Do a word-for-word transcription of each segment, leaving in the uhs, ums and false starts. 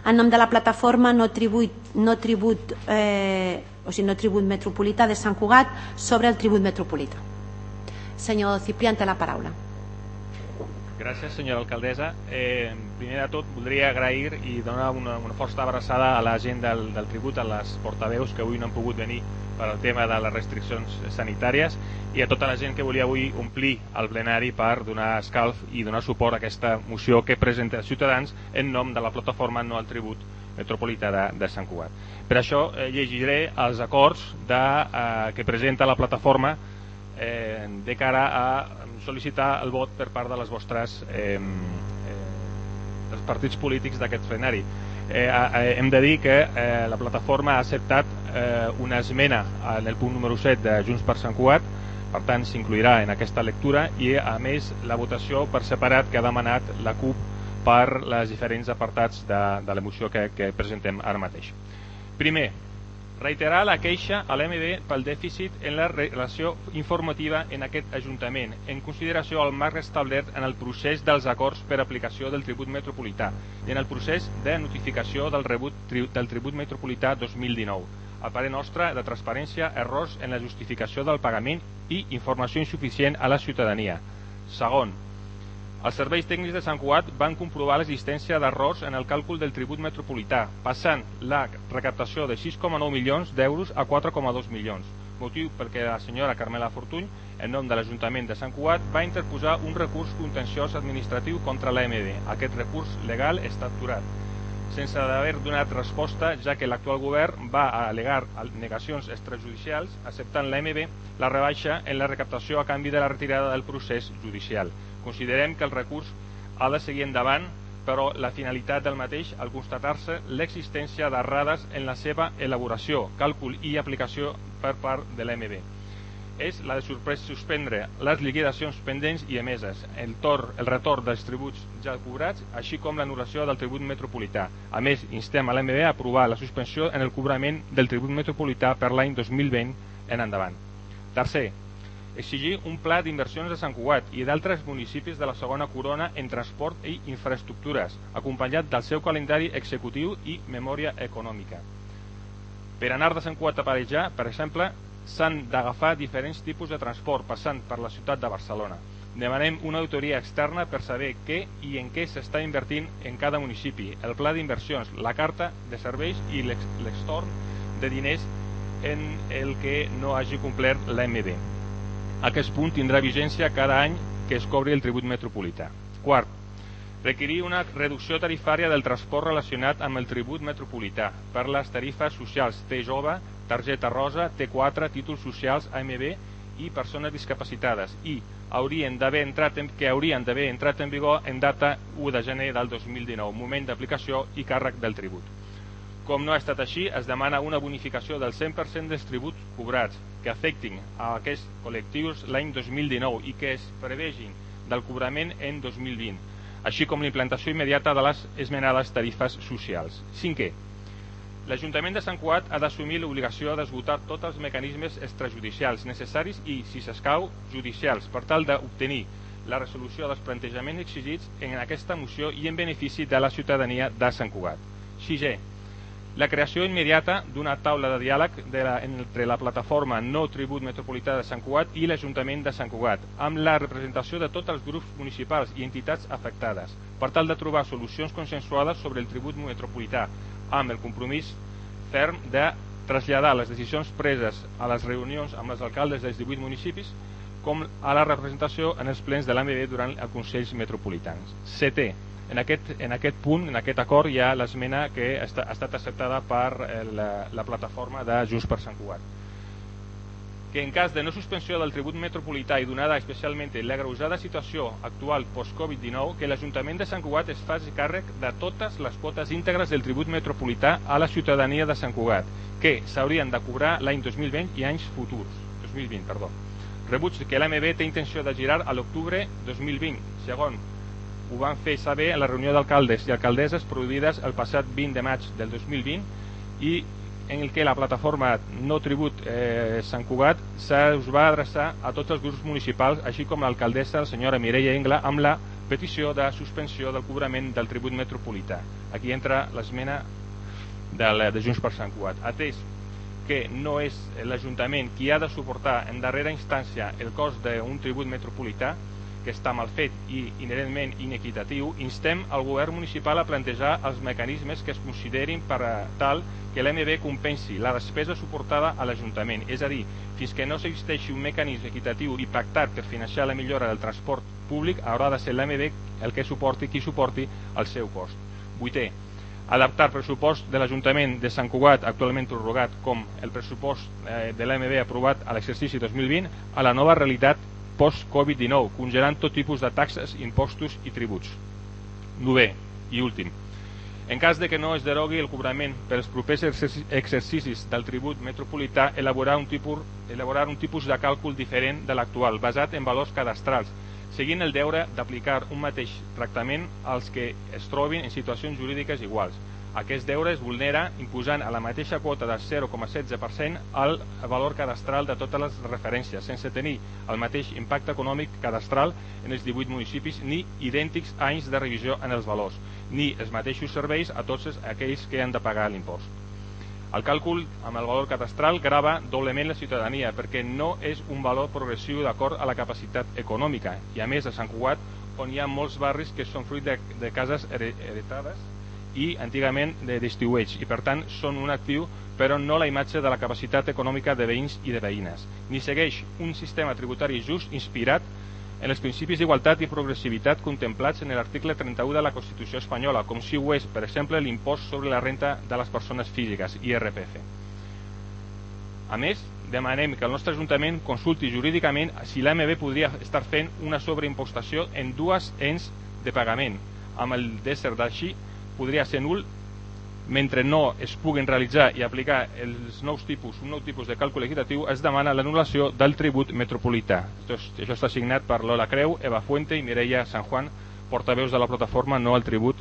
en nom de la plataforma No Tribut, no tribut, eh, o sigui, no tribut metropolità de Sant Cugat sobre el tribut metropolità. Senyor Ciprián, té la paraula. Gràcies, senyora alcaldessa. Eh, primer de tot, voldria agrair i donar una, una forta abraçada a la gent del, del tribut, a les portaveus que avui no han pogut venir per al tema de les restriccions sanitàries, i a tota la gent que volia avui omplir el plenari per donar escalf i donar suport a aquesta moció que presenta Ciutadans en nom de la plataforma No al Tribut Metropolità de, de Sant Cugat. Per això eh, llegiré els acords de, eh, que presenta la plataforma eh, de cara a sol·licitar el vot per part de les vostres eh, eh, dels partits polítics d'aquest plenari. Eh, eh, hem de dir que eh, la plataforma ha acceptat eh, una esmena en el punt número set de Junts per Sant Cugat, per tant s'incluirà en aquesta lectura, i a més la votació per separat que ha demanat la CUP per les diferents apartats de, de la moció que, que presentem ara mateix. Primer, reiterar la queixa a l'M B pel dèficit en la relació informativa en aquest Ajuntament, en consideració al marc establert en el procés dels acords per aplicació del tribut metropolità i en el procés de notificació del rebut del tribut metropolità dos mil dinou. A parer nostre, de transparència, errors en la justificació del pagament i informació insuficient a la ciutadania. Segon, els serveis tècnics de Sant Cugat van comprovar l'existència d'errors en el càlcul del tribut metropolità, passant la recaptació de sis coma nou milions d'euros a quatre coma dos milions, motiu perquè la senyora Carmela Fortuny, en nom de l'Ajuntament de Sant Cugat, va interposar un recurs contenciós administratiu contra l'A M D. Aquest recurs legal està aturat, sense haver donat resposta, ja que l'actual govern va al·legar negacions extrajudicials, acceptant l'A M B la rebaixa en la recaptació a canvi de la retirada del procés judicial. Considerem que el recurs ha de seguir endavant, però la finalitat del mateix, al constatar-se l'existència d'errades en la seva elaboració, càlcul i aplicació per part de l'A M B, és la de suspendre les liquidacions pendents i emeses, el, tor, el retorn dels tributs ja cobrats, així com l'anul·lació del tribut metropolità. A més, instem a l'A M B a aprovar la suspensió en el cobrament del tribut metropolità per l'any dos mil vint en endavant. Tercer, exigir un pla d'inversions de Sant Cugat i d'altres municipis de la segona corona en transport i infraestructures, acompanyat del seu calendari executiu i memòria econòmica. Per anar de Sant Cugat a Pallejà, per exemple, s'han d'agafar diferents tipus de transport passant per la ciutat de Barcelona. Demanem una auditoria externa per saber què i en què s'està invertint en cada municipi, el pla d'inversions, la carta de serveis i l'extorn de diners en el que no hagi complert l'A M B. Aquest punt tindrà vigència cada any que es cobri el tribut metropolità. Quart, requerir una reducció tarifària del transport relacionat amb el tribut metropolità per les tarifes socials T jove, targeta rosa, T quatre, títols socials A M B i persones discapacitades, i haurien d'haver entrat en, que haurien d'haver entrat en vigor en data u de gener del dos mil dinou, moment d'aplicació i càrrec del tribut. Com no ha estat així, es demana una bonificació del cent per cent dels tributs cobrats que afectin a aquests col·lectius l'any dos mil dinou i que es prevegin del cobrament en dos mil vint, així com l'implantació immediata de les esmenades tarifes socials. Cinquè, l'Ajuntament de Sant Cugat ha d'assumir l'obligació d'esgotar tots els mecanismes extrajudicials necessaris i, si s'escau, judicials, per tal d'obtenir la resolució dels plantejaments exigits en aquesta moció i en benefici de la ciutadania de Sant Cugat. Sisè, la creació immediata d'una taula de diàleg de la, entre la plataforma No Tribut Metropolità de Sant Cugat i l'Ajuntament de Sant Cugat, amb la representació de tots els grups municipals i entitats afectades, per tal de trobar solucions consensuades sobre el tribut metropolità, amb el compromís ferm de traslladar les decisions preses a les reunions amb els alcaldes dels divuit municipis, com a la representació en els plens de l'A M B durant els Consells Metropolitans. Setè, En aquest, en aquest punt, en aquest acord, hi ha l'esmena que ha estat acceptada per la, la plataforma de Junts per Sant Cugat. Que en cas de no suspensió del tribut metropolità i donada especialment l'agreujada situació actual post-Covid dinou, que l'Ajuntament de Sant Cugat es faci càrrec de totes les quotes íntegres del tribut metropolità a la ciutadania de Sant Cugat, que s'haurien de cobrar l'any dos mil vint i anys futurs. dos mil vint, perdó. Rebuig que l'A M B té intenció de girar a l'octubre dos mil vint, segon, ho van fer saber a la reunió d'alcaldes i alcaldesses produïdes el passat vint de maig del dos mil vint i en el que la plataforma No Tribut eh, Sant Cugat us va adreçar a tots els grups municipals, així com l'alcaldessa, la senyora Mireia Engla, amb la petició de suspensió del cobrament del tribut metropolità. Aquí entra l'esmena de Junts per Sant Cugat. Atès que no és l'Ajuntament qui ha de suportar en darrera instància el cost d'un tribut metropolità, que està mal fet i inherentment inequitatiu, instem al govern municipal a plantejar els mecanismes que es considerin per tal que l'A M B compensi la despesa suportada a l'Ajuntament. És a dir, fins que no s'existeixi un mecanisme equitatiu i pactat per finançar la millora del transport públic, haurà de ser l'A M B el que suporti, qui suporti el seu cost. Vuitè, adaptar el pressupost de l'Ajuntament de Sant Cugat, actualment prorrogat, com el pressupost de l'A M B aprovat a l'exercici dos mil vint, a la nova realitat post-Covid dinou, congelant tot tipus de taxes, impostos i tributs. Novè i últim. En cas de que no es derogui el cobrament pels propers exercicis del tribut metropolità, elaborar un tipus, elaborar un tipus de càlcul diferent de l'actual, basat en valors cadastrals, seguint el deure d'aplicar un mateix tractament als que es trobin en situacions jurídiques iguals. Aquest deure es vulnera imposant a la mateixa quota de zero coma setze per cent el valor cadastral de totes les referències, sense tenir el mateix impacte econòmic cadastral en els divuit municipis ni idèntics anys de revisió en els valors, ni els mateixos serveis a tots aquells que han de pagar l'impost. El càlcul amb el valor cadastral grava doblement la ciutadania perquè no és un valor progressiu d'acord a la capacitat econòmica i a més a Sant Cugat on hi ha molts barris que són fruit de, de cases heretades i antigament de d'estiueig i per tant són un actiu però no la imatge de la capacitat econòmica de veïns i de veïnes, ni segueix un sistema tributari just inspirat en els principis d'igualtat i progressivitat contemplats en l'article trenta-u de la Constitució espanyola, com si ho és, per exemple, l'impost sobre la renta de les persones físiques, I R P F. A més, demanem que el nostre Ajuntament consulti jurídicament si l'A M B podria estar fent una sobreimpostació en dues ens de pagament, amb el d'ésser d'així podria ser nul mentre no es puguin realitzar i aplicar els nous tipus, un nou tipus de càlcul equitatiu, es demana l'anul·lació del tribut metropolità. Això està signat per Lola Creu, Eva Fuente i Mireia San Juan, portaveus de la plataforma No al Tribut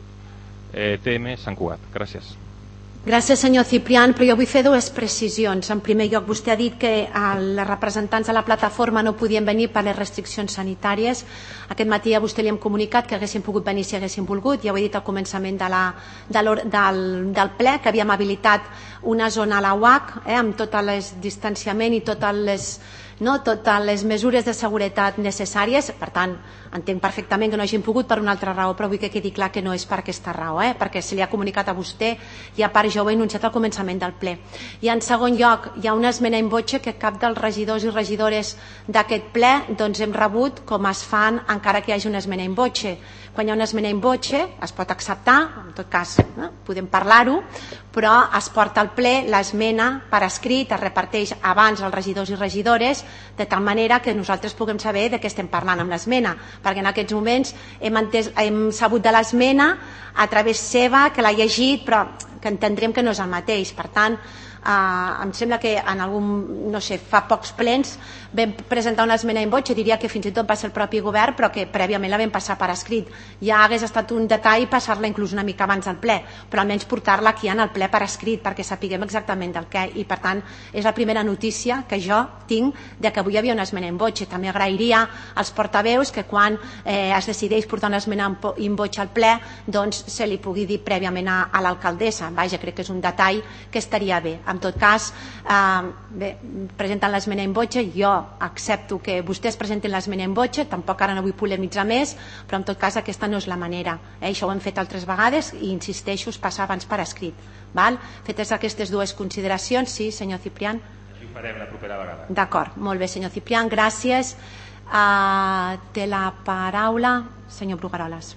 eh, T M Sant Cugat. Gràcies. Gràcies, senyor Ciprián, però jo vull fer dues precisions. En primer lloc, vostè ha dit que els representants de la plataforma no podien venir per les restriccions sanitàries. Aquest matí a vostè li hem comunicat que haguessin pogut venir si haguessin volgut. Ja ho he dit al començament de la, de del, del ple, que havíem habilitat una zona a la U A C eh, amb tot el distanciament i totes les, no, totes les mesures de seguretat necessàries. Per tant, entenc perfectament que no hagin pogut per una altra raó, però vull que quedi clar que no és per aquesta raó, eh? perquè se li ha comunicat a vostè i a part jo ho he anunciat al començament del ple. I en segon lloc, hi ha una esmena in voce que cap dels regidors i regidores d'aquest ple doncs hem rebut com es fan encara que hi hagi una esmena in voce. Quan hi ha una esmena in voce es pot acceptar, en tot cas eh? podem parlar-ho, però es porta al ple l'esmena per escrit, es reparteix abans als regidors i regidores de tal manera que nosaltres puguem saber de què estem parlant amb l'esmena, perquè en aquests moments hem, entès, hem sabut de l'esmena a través seva, que l'ha llegit, però que entendrem que no és el mateix. Per tant, eh, em sembla que en algun, no sé, fa pocs plens vam presentar una esmena in voce, diria que fins i tot va ser el propi govern, però que prèviament la vam passar per escrit. Ja hagués estat un detall passar-la inclús una mica abans del ple, però almenys portar-la aquí en el ple per escrit, perquè sapiguem exactament del què. I per tant, és la primera notícia que jo tinc de que avui hi havia una esmena in voce. També agrairia als portaveus que quan eh, es decideix portar una esmena in voce al ple, doncs se li pugui dir prèviament a, a l'alcaldessa. Vaja, crec que és un detall que estaria bé. En tot cas, eh, bé, presenten l'esmena in voce, jo accepto que vostès presenten l'esmena in voce, tampoc ara no vull polemitzar més, però en tot cas aquesta no és la manera. Eh? Això ho hem fet altres vegades i insisteixo, es passa abans per escrit. Val? Fetes aquestes dues consideracions, sí, senyor Ciprián? Així ho farem la propera vegada. D'acord, molt bé, senyor Ciprián, gràcies. Uh, té la paraula, senyor Brugueroles.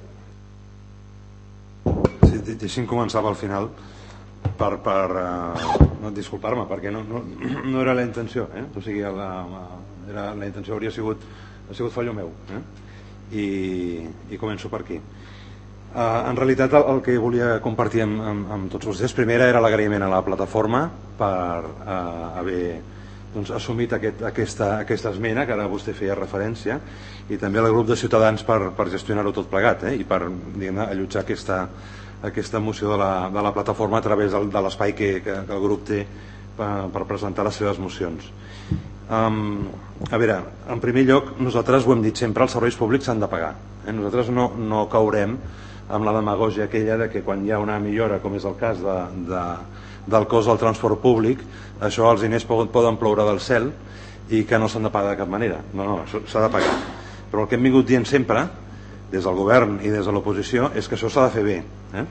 Sí, deixi'm començar pel final per, per uh, no, disculpar-me perquè no, no, no era la intenció eh? O sigui, la, era, la intenció hauria sigut, ha sigut fallo meu eh? I, i començo per aquí. Uh, en realitat el, el que volia compartir amb, amb, amb tots vostès primera era l'agraïment a la plataforma per uh, haver doncs, assumit aquest, aquesta, aquesta esmena que ara vostè feia referència, i també al grup de Ciutadans per, per gestionar-ho tot plegat eh? I per allotjar aquesta aquesta moció de la, de la plataforma a través del, de l'espai que, que, que el grup té per, per presentar les seves mocions. Um, a veure, en primer lloc, nosaltres ho hem dit sempre, els serveis públics s'han de pagar. Nosaltres no, no caurem amb la demagògia aquella de que quan hi ha una millora, com és el cas de, de, del cost del transport públic, això els diners poden, poden ploure del cel i que no s'han de pagar de cap manera. No, no, això s'ha de pagar. Però el que hem vingut dient sempre, des del govern i des de l'oposició, és que això s'ha de fer bé. Eh?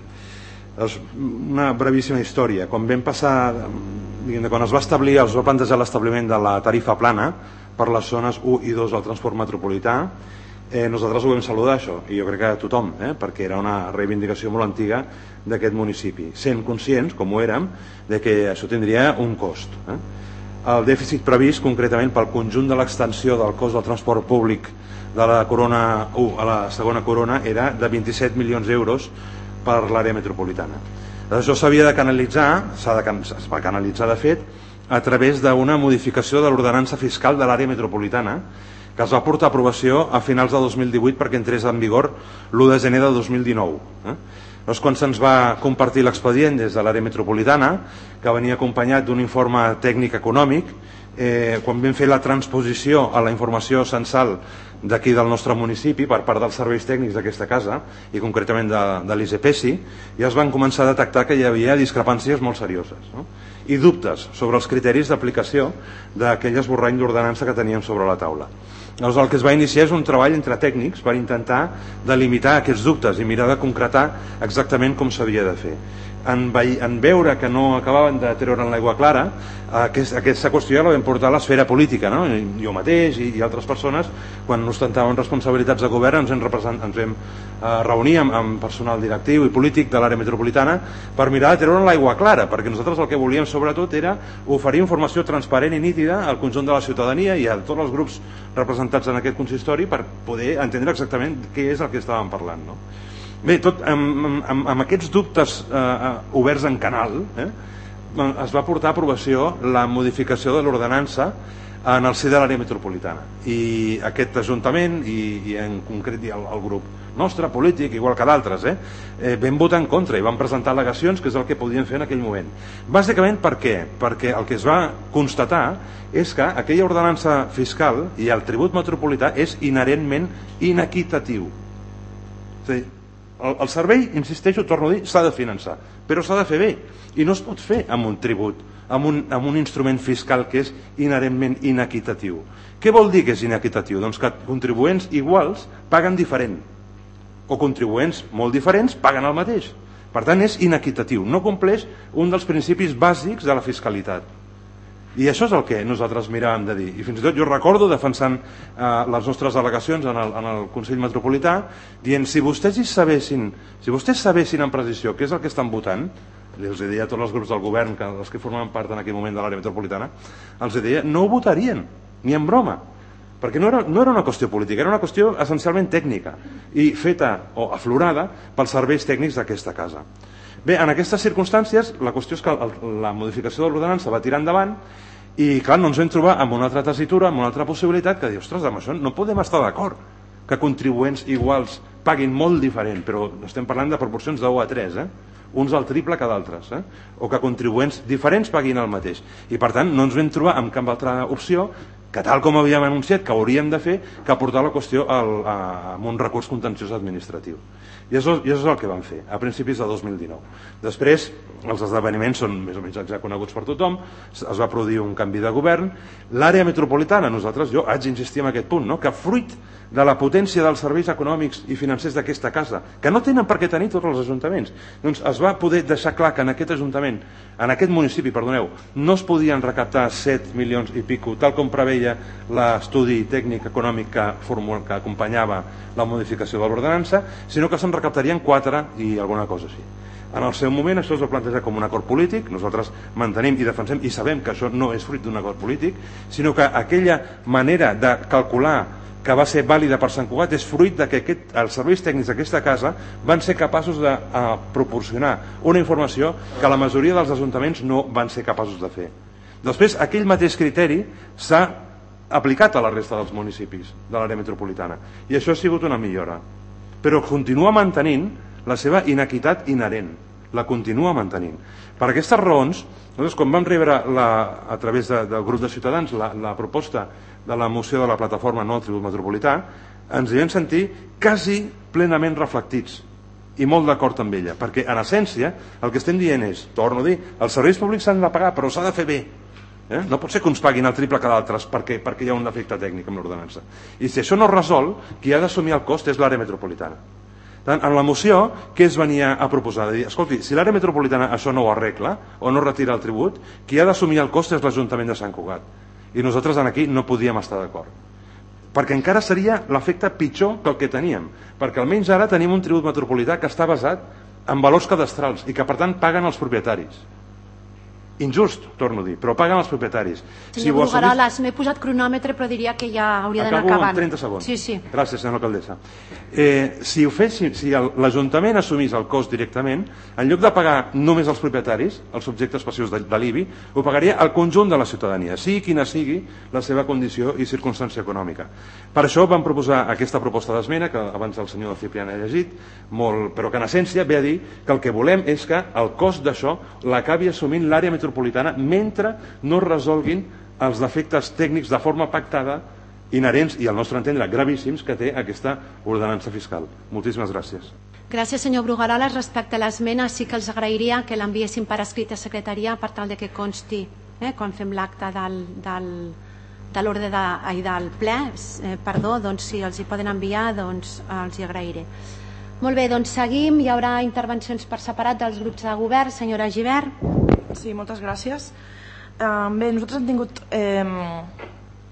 És una brevíssima història. Quan vam passar, diguem, quan es va establir, es va plantejar l'establiment de la tarifa plana per les zones u i dos del transport metropolità, eh, nosaltres ho vam saludar, això, i jo crec que tothom, eh, perquè era una reivindicació molt antiga d'aquest municipi, sent conscients, com ho érem, de que això tindria un cost. Eh? El dèficit previst, concretament pel conjunt de l'extensió del cost del transport públic de la corona u a la segona corona, era de vint-i-set milions d'euros per l'àrea metropolitana. Això s'havia de canalitzar, s'ha de, es va canalitzar de fet, a través d'una modificació de l'ordenança fiscal de l'àrea metropolitana, que es va portar a aprovació a finals de dos mil divuit perquè entrés en vigor l'u de gener de dos mil dinou. Eh? Llavors, quan se'ns va compartir l'expedient des de l'àrea metropolitana, que venia acompanyat d'un informe tècnic econòmic, eh, quan vam fer la transposició a la informació censal d'aquí del nostre municipi per part dels serveis tècnics d'aquesta casa i concretament de, de l'I S P S I, ja es van començar a detectar que hi havia discrepàncies molt serioses, no? I dubtes sobre els criteris d'aplicació d'aquell esborrany d'ordenança que teníem sobre la taula. Llavors el que es va iniciar és un treball entre tècnics per intentar delimitar aquests dubtes i mirar de concretar exactament com s'havia de fer. En, en veure que no acabaven de treure en l'aigua clara, aquest, aquesta qüestió ja la vam portar a l'esfera política, no? Jo mateix i, i altres persones, quan ostentaven responsabilitats de govern, ens vam, ens vam eh, reunir amb, amb personal directiu i polític de l'àrea metropolitana per mirar de treure en l'aigua clara, perquè nosaltres el que volíem sobretot era oferir informació transparent i nítida al conjunt de la ciutadania i a tots els grups representats en aquest consistori per poder entendre exactament què és el que estàvem parlant, no? Bé, tot amb, amb, amb aquests dubtes eh, oberts en canal, eh, es va portar a aprovació la modificació de l'ordenança en el si de l'àrea metropolitana. I aquest Ajuntament, i, i en concret el, el grup nostre, polític, igual que d'altres, eh, eh, vam votar en contra i vam presentar al·legacions, que és el que podien fer en aquell moment. Bàsicament per què? Perquè el que es va constatar és que aquella ordenança fiscal i el tribut metropolità és inherentment inequitatiu. És a dir, El, el servei, insisteixo, torno a dir, s'ha de finançar, però s'ha de fer bé, i no es pot fer amb un tribut, amb un, amb un instrument fiscal que és inherentment inequitatiu. Què vol dir que és inequitatiu? Doncs que contribuents iguals paguen diferent, o contribuents molt diferents paguen el mateix. Per tant, és inequitatiu, no compleix un dels principis bàsics de la fiscalitat. I això és el que nosaltres miràvem de dir. I fins i tot jo recordo defensant eh, les nostres al·legacions en el, en el Consell Metropolità, dient, si vostès hi sabessin, si vostès sabessin en precisió què és el que estan votant, els deia a tots els grups del govern, que els que formaven part en aquell moment de l'àrea metropolitana, els deia, no ho votarien, ni en broma, perquè no era, no era una qüestió política, era una qüestió essencialment tècnica, i feta o aflorada pels serveis tècnics d'aquesta casa. Bé, en aquestes circumstàncies, la qüestió és que la modificació de l'ordenança va tirar endavant i, clar, no ens vam trobar amb una altra tessitura, amb una altra possibilitat, que dir, ostres, amb això no podem estar d'acord, que contribuents iguals paguin molt diferent, però estem parlant de proporcions de u a tres, eh? Uns al triple que d'altres, eh? O que contribuents diferents paguin el mateix. I, per tant, no ens vam trobar amb cap altra opció que, tal com havíem anunciat que hauríem de fer, que portar la qüestió al, a, a un recurs contenciós administratiu. I això, I això és el que vam fer, a principis de dos mil dinou. Després, els esdeveniments són més o menys ja coneguts per tothom, es va produir un canvi de govern. L'àrea metropolitana, nosaltres, jo haig d'insistir en aquest punt, no? Que fruit de la potència dels serveis econòmics i financers d'aquesta casa, que no tenen per què tenir tots els ajuntaments, doncs es va poder deixar clar que en aquest ajuntament, en aquest municipi, perdoneu, no es podien recaptar set milions i pico, tal com preveia l'estudi tècnic econòmic que, que acompanyava la modificació de l'ordenança, sinó que se'n recaptarien quatre i alguna cosa així. En el seu moment això es va plantejar com un acord polític, nosaltres mantenim i defensem i sabem que això no és fruit d'un acord polític, sinó que aquella manera de calcular que va ser vàlida per Sant Cugat és fruit de que aquest, els serveis tècnics d'aquesta casa van ser capaços de uh, proporcionar una informació que la majoria dels ajuntaments no van ser capaços de fer. Després, aquell mateix criteri s'ha aplicat a la resta dels municipis de l'àrea metropolitana i això ha sigut una millora, però continua mantenint la seva inequitat inherent, la continua mantenint. Per aquestes raons, nosaltres, quan vam rebre la, a través de, del grup de Ciutadans la, la proposta de la moció de la plataforma No al Tribut Metropolità, ens hi vam sentir quasi plenament reflectits i molt d'acord amb ella, perquè en essència el que estem dient és, torno a dir, els serveis públics s'han de pagar però s'ha de fer bé. Eh? No pot ser que uns paguin el triple que d'altres perquè, perquè hi ha un defecte tècnic amb l'ordenança. I si això no es resol, qui ha d'assumir el cost és l'àrea metropolitana. Tant, en la moció, què es venia a proposar? De dir, escolti, si l'àrea metropolitana això no ho arregla o no retira el tribut, qui ha d'assumir el cost és l'Ajuntament de Sant Cugat. I nosaltres aquí no podíem estar d'acord. Perquè encara seria l'efecte pitjor que el que teníem. Perquè almenys ara tenim un tribut metropolità que està basat en valors cadastrals i que per tant paguen els propietaris. Injust, torno a dir, però paguen els propietaris. Senyor si Brugaroles, assumís... no he posat cronòmetre però diria que ja hauria d'anar acabant. Acabo en trenta segons. Sí, sí. Gràcies, senyora alcaldessa. Eh, si ho fes, si, si l'Ajuntament assumís el cost directament, en lloc de pagar només els propietaris, els subjectes passius de, de l'I B I, ho pagaria el conjunt de la ciutadania, sigui quina sigui la seva condició i circumstància econòmica. Per això vam proposar aquesta proposta d'esmena, que abans el senyor Ciprián ha llegit, molt, però que en essència ve a dir que el que volem és que el cost d'això l'acabi assumint l'àrea metropolitana mentre no es resolguin els defectes tècnics de forma pactada inherents i al nostre entendre gravíssims que té aquesta ordenança fiscal. Moltíssimes gràcies. Gràcies, senyor Brugaroles. Respecte a l'esmena, sí que els agrairia que l'enviessin per escrit a secretaria per tal de que consti, eh, quan fem l'acte del, del, de l'ordre de, del ple, eh, perdó, doncs si els hi poden enviar, doncs els hi agrairé. Molt bé, doncs seguim. Hi haurà intervencions per separat dels grups de govern. Senyora Gibert. Sí, moltes gràcies. Uh, bé, nosaltres hem tingut... Eh,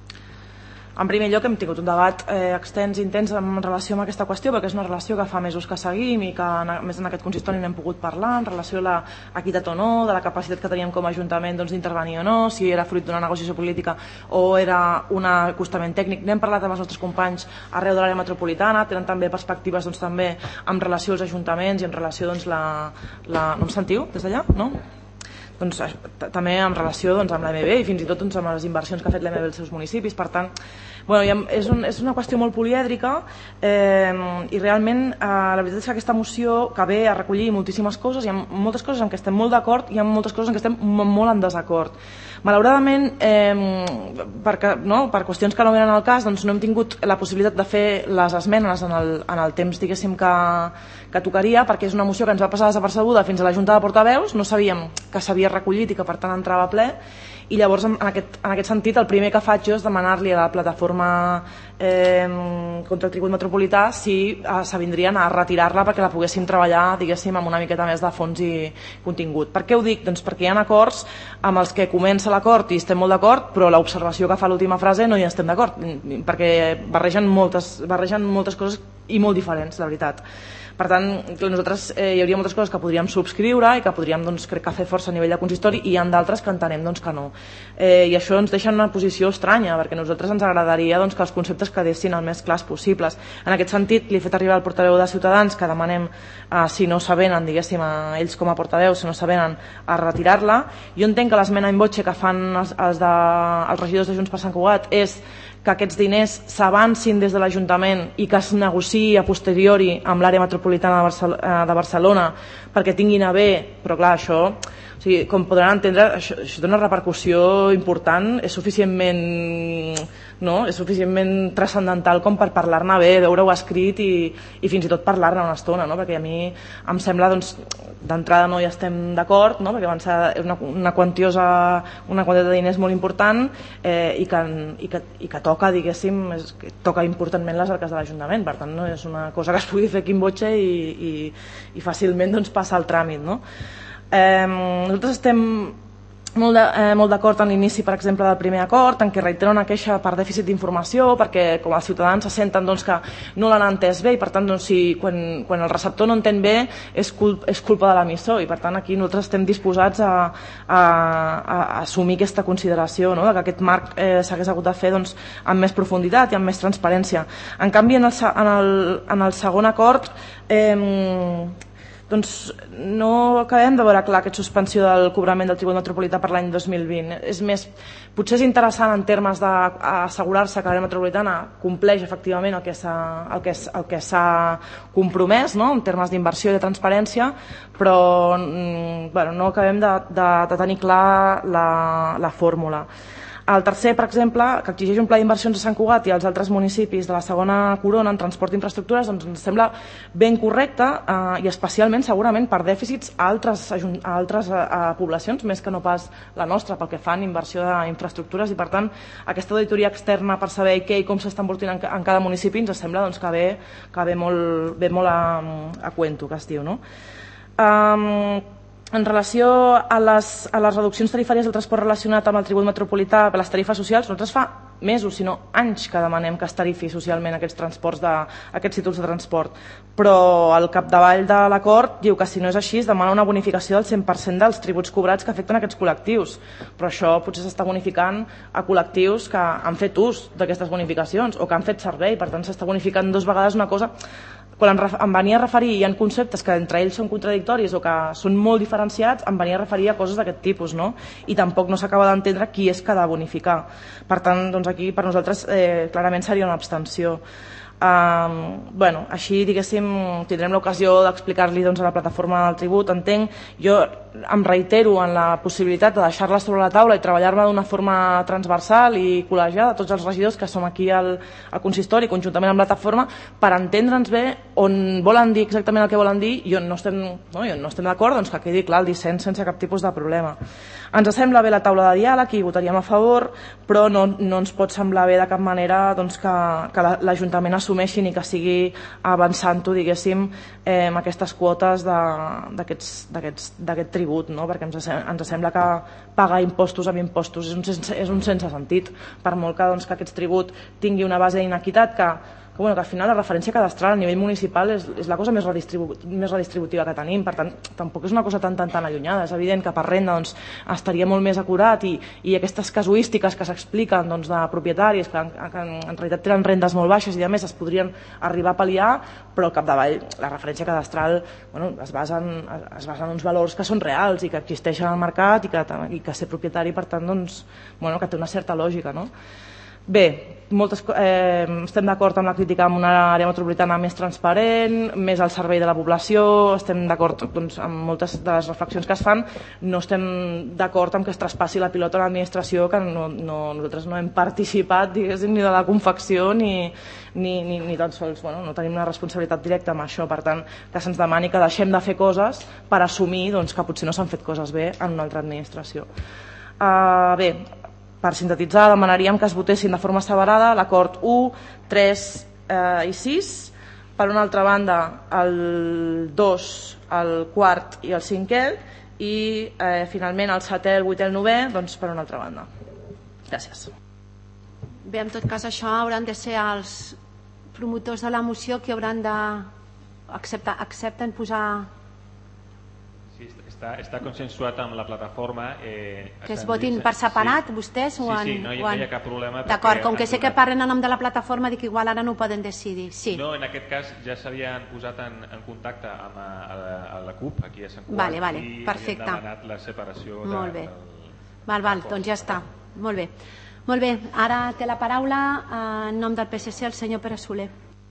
en primer lloc hem tingut un debat eh, extens i intens en relació amb aquesta qüestió, perquè és una relació que fa mesos que seguim i que a més en aquest consistori n'hem pogut parlar en relació a l'equitat o no, de la capacitat que teníem com a Ajuntament doncs, d'intervenir o no, si era fruit d'una negociació política o era un acostament tècnic. N'hem parlat amb els nostres companys arreu de l'àrea metropolitana, tenen també perspectives doncs, també en relació als ajuntaments i en relació doncs, la, la... no em sentiu des d'allà? No? Doncs, també en relació doncs, amb l'A M B i fins i tot doncs, amb les inversions que ha fet l'A M B als seus municipis. Per tant, bueno, ha, és, un, és una qüestió molt polièdrica eh, i realment eh, la veritat és que aquesta moció que ve a recollir moltíssimes coses, hi ha moltes coses en què estem molt d'acord i hi ha moltes coses en què estem molt en desacord. Malauradament, eh, perquè, no, per qüestions que no venen al cas, doncs no hem tingut la possibilitat de fer les esmenes en el, en el temps diguéssim que, que tocaria, perquè és una moció que ens va passar desapercebuda fins a la Junta de Portaveus, no sabíem que s'havia recollit i que per tant entrava a ple, i llavors en aquest, en aquest sentit el primer que faig jo és demanar-li a la plataforma eh, contra el tribut metropolità si eh, s'avindrien a retirar-la perquè la poguéssim treballar diguéssim amb una miqueta més de fons i contingut. Per què ho dic? Doncs perquè hi ha acords amb els que comença l'acord i estem molt d'acord, però l'observació que fa l'última frase no hi estem d'acord, perquè barregen moltes, barregen moltes coses i molt diferents, la veritat. Per tant, nosaltres eh, hi hauria moltes coses que podríem subscriure i que podríem, doncs, crec que fer força a nivell de consistori i hi ha d'altres que entenem doncs, que no. Eh, I això ens deixa en una posició estranya, perquè a nosaltres ens agradaria doncs, que els conceptes quedessin el més clars possibles. En aquest sentit, li he fet arribar al portaveu de Ciutadans que demanem, eh, si no s'avenen, diguéssim, a ells com a portaveus, si no s'avenen, a retirar-la. Jo entenc que l'esmena in voce que fan els, els, de, els regidors de Junts per Sant Cugat és que aquests diners s'avancin des de l'Ajuntament i que es negociï a posteriori amb l'àrea metropolitana de Barcelona, de Barcelona perquè tinguin a bé, però clar, això, o sigui, com podran entendre, això, això té una repercussió important, és suficientment, no? És suficientment transcendental com per parlar-ne bé, veure-ho escrit i, i fins i tot parlar-ne una estona, no? Perquè a mi em sembla, doncs, d'entrada no hi estem d'acord, no? Perquè van ser una, una quantiosa, una quantitat de diners molt important eh, i, que, i, que, i que toca, diguéssim, és, que toca importantment les arques de l'Ajuntament, per tant no és una cosa que es pugui fer aquí en botxe i, i, i fàcilment doncs, passa el tràmit, no? Eh, nosaltres estem molt d'acord de, eh, en l'inici, per exemple, del primer acord, en què reitera una queixa per dèficit d'informació, perquè com els ciutadans se senten doncs, que no l'han entès bé i per tant doncs, si, quan, quan el receptor no entén bé és, culp, és culpa de l'emissor i per tant aquí nosaltres estem disposats a, a, a assumir aquesta consideració, no? De que aquest marc eh, s'hagués hagut de fer doncs, amb més profunditat i amb més transparència. En canvi, en el, en el, en el segon acord eh, doncs no acabem de veure clar aquesta suspensió del cobrament del tribut metropolità per l'any dos mil vint. És més, potser és interessant en termes d'assegurar-se que l'àrea metropolitana compleix efectivament el que s'ha el que, el que s'ha compromès, no? En termes d'inversió i de transparència, però bueno, no acabem de, de, de tenir clar la, la fórmula. El tercer, per exemple, que exigeix un pla d'inversions a Sant Cugat i als altres municipis de la segona corona en transport i infraestructures, doncs ens sembla ben correcte eh, i especialment segurament per dèficits a altres, a altres a, a poblacions, més que no pas la nostra, pel que fan inversió d'infraestructures, i per tant aquesta auditoria externa per saber què i com s'està envoltant en, en cada municipi ens sembla doncs, que ve, que ve molt, ve molt a, a cuento, que es diu, no? Um, En relació a les, a les reduccions tarifàries del transport relacionat amb el tribut metropolità per les tarifes socials, nosaltres fa mesos, sinó anys que demanem que es tarifi socialment aquests transports, de, aquests títols de transport. Però el capdavall de l'acord diu que si no és així es demana una bonificació del cent per cent dels tributs cobrats que afecten aquests col·lectius. Però això potser s'està bonificant a col·lectius que han fet ús d'aquestes bonificacions o que han fet servei, per tant s'està bonificant dues vegades una cosa. Quan em venia a referir, hi ha conceptes que entre ells són contradictoris o que són molt diferenciats, em venia a referir a coses d'aquest tipus, no? I tampoc no s'acaba d'entendre qui és que ha de bonificar. Per tant, doncs aquí per nosaltres eh, clarament seria una abstenció. Um, bueno, així diguéssim tindrem l'ocasió d'explicar-li doncs, a la plataforma del tribut, entenc. Jo em reitero en la possibilitat de deixar-la sobre la taula i treballar-la d'una forma transversal i col·legiada, tots els regidors que som aquí al, al consistori conjuntament amb la plataforma, per entendre'ns bé on volen dir exactament el que volen dir i on no estem, no, i on no estem d'acord, doncs que quedi clar el dissens sense cap tipus de problema. Ens sembla bé la taula de diàleg i votaríem a favor, però no, no ens pot semblar bé de cap manera doncs, que, que l'Ajuntament assumeixi ni que sigui avançant-ho, diguéssim, eh, amb aquestes quotes d'aquest tribut, no? Perquè ens, ens sembla que pagar impostos amb impostos és un sense, és un sense sentit, per molt que, doncs, que aquest tribut tingui una base d'inequitat que que, bueno, que al final la referència cadastral a nivell municipal és, és la cosa més, redistribu més redistributiva que tenim, per tant tampoc és una cosa tan tan tan allunyada. És evident que per renda doncs, estaria molt més acurat i, i aquestes casuístiques que s'expliquen doncs, de propietaris que, en, que en, en realitat tenen rendes molt baixes i a més es podrien arribar a pal·liar, però al capdavall la referència cadastral bueno, es, basa en, es basa en uns valors que són reals i que existeixen al mercat i que, i que ser propietari per tant doncs, bueno, que té una certa lògica, no? Bé, moltes, eh, estem d'acord amb la crítica amb una àrea metropolitana més transparent, més al servei de la població, estem d'acord doncs, amb moltes de les reflexions que es fan, no estem d'acord amb que es traspassi la pilota a l'administració, que no, no, nosaltres no hem participat diguéssim, ni de la confecció ni, ni, ni, ni tan sols, bueno, no tenim una responsabilitat directa amb això, per tant que se'ns demani que deixem de fer coses per assumir doncs, que potser no s'han fet coses bé en una altra administració. Uh, bé, per sintetitzar, demanaríem que es votessin de forma separada l'acord u, tres eh, i sis. Per una altra banda, el dos, el quart i el cinquè. I eh, finalment el setè, el vuitè i el novè, doncs per una altra banda. Gràcies. Bé, en tot cas això hauran de ser els promotors de la moció que hauran de acceptar, accepten posar... Està, està consensuat amb la plataforma. Eh, que es votin per separat, sí. Vostès? Sí, sí, no hi, no hi ha cap problema. D'acord, com que sé que parlen en nom de la plataforma, dic igual ara no ho poden decidir. Sí. No, en aquest cas ja s'havien posat en, en contacte amb a, a, la, a la CUP, aquí a Sant Cugat, vale, vale, i perfecte. havien demanat la separació. Molt bé. De, val, val, doncs ja està. Molt bé. Molt bé, ara té la paraula en nom del P S C el senyor Pere Soler.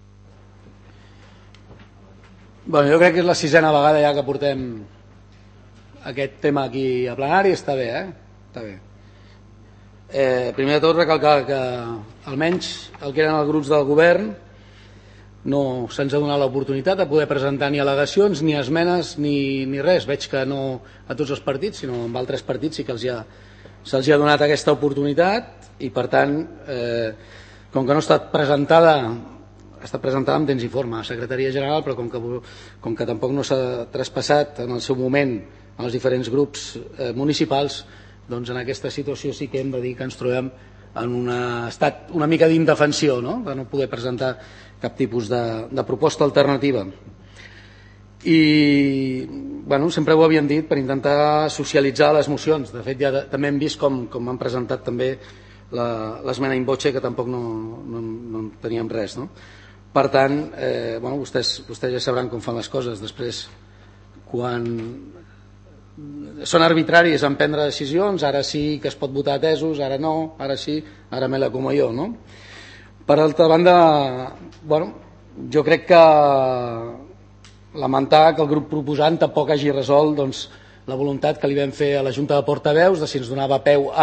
Bueno, jo crec que és la sisena vegada ja que portem aquest tema aquí a plenari, està bé, eh? Està bé. Eh, primer de tot recalcar que almenys el que eren els grups del govern no se'ns ha donat l'oportunitat de poder presentar ni al·legacions, ni esmenes, ni, ni res. Veig que no a tots els partits, sinó amb altres partits sí que els ha, se'ls ha donat aquesta oportunitat i per tant, eh, com que no ha estat presentada ha estat presentada amb temps i forma a Secretaria General, però com que, com que tampoc no s'ha traspassat en el seu moment en els diferents grups eh, municipals, doncs en aquesta situació sí que hem de dir que ens trobem en un estat una mica d'indefensió, no? De no poder presentar cap tipus de, de proposta alternativa. I bueno, sempre ho havíem dit per intentar socialitzar les mocions. De fet, ja de, també hem vist com, com han presentat també l'esmena in voce, que tampoc no, no, no teníem res, no? Per tant, eh, bueno, vostès, vostès ja sabran com fan les coses. Després, quan són arbitraris en prendre decisions, ara sí que es pot votar a tesos, ara no, ara sí, ara me la como jo, no? Per altra banda, bueno, jo crec que lamentar que el grup proposant tampoc hagi resolt doncs, la voluntat que li vam fer a la Junta de Portaveus de si ens donava peu a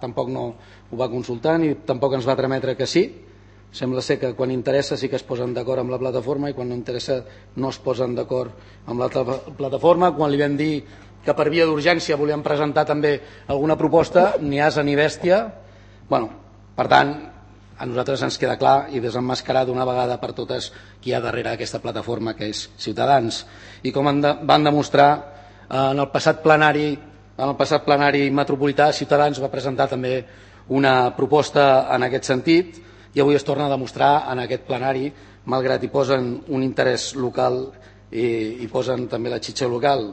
tampoc no ho va consultar ni tampoc ens va trametre que sí. Sembla ser que quan interessa sí que es posen d'acord amb la plataforma i quan no interessa no es posen d'acord amb la plataforma. Quan li vam dir que per via d'urgència volíem presentar també alguna proposta, ni asa ni bèstia. Bueno, per tant, a nosaltres ens queda clar i desemmascarar d'una vegada per totes qui hi ha darrere aquesta plataforma, que és Ciutadans. I com van demostrar en el passat plenari, en el passat plenari metropolità, Ciutadans va presentar també una proposta en aquest sentit i avui es torna a demostrar en aquest plenari, malgrat hi posen un interès local i hi posen també la xitxa local.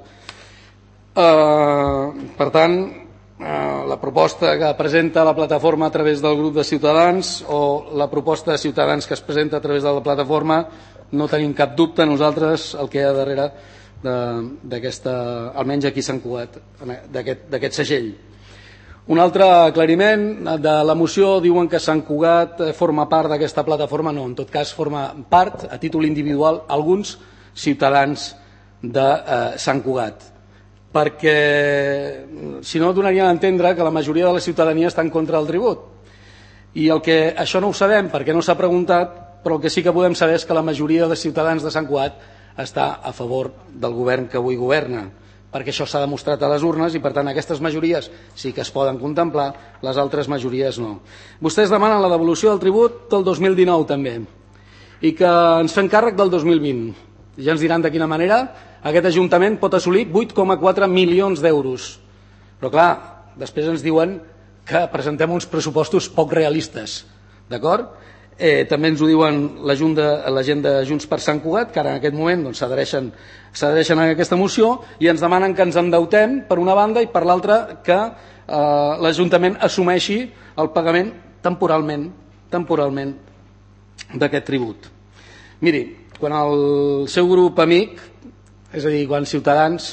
Uh, per tant, uh, la proposta que presenta la plataforma a través del grup de Ciutadans o la proposta de Ciutadans que es presenta a través de la plataforma, no tenim cap dubte nosaltres el que hi ha darrere d'aquesta, almenys aquí a Sant Cugat, d'aquest segell. Un altre aclariment de la moció, diuen que Sant Cugat forma part d'aquesta plataforma. No, en tot cas forma part a títol individual alguns ciutadans de eh, Sant Cugat, perquè si no donarien a entendre que la majoria de la ciutadania està en contra del tribut. I el que això no ho sabem perquè no s'ha preguntat, però el que sí que podem saber és que la majoria de ciutadans de Sant Cugat està a favor del govern que avui governa, perquè això s'ha demostrat a les urnes i per tant aquestes majories sí que es poden contemplar, les altres majories no. Vostès demanen la devolució del tribut del dos mil dinou també i que ens fem càrrec del dos mil vint. Ja ens diran de quina manera aquest Ajuntament pot assolir vuit coma quatre milions d'euros. Però clar, després ens diuen que presentem uns pressupostos poc realistes, d'acord? Eh, també ens ho diuen la gent de, la gent de Junts per Sant Cugat, que ara en aquest moment doncs, s'adhereixen s'adhereixen a aquesta moció i ens demanen que ens endeutem per una banda i per l'altra que eh, l'Ajuntament assumeixi el pagament temporalment temporalment d'aquest tribut. Miri, quan el seu grup amic, és a dir, quan Ciutadans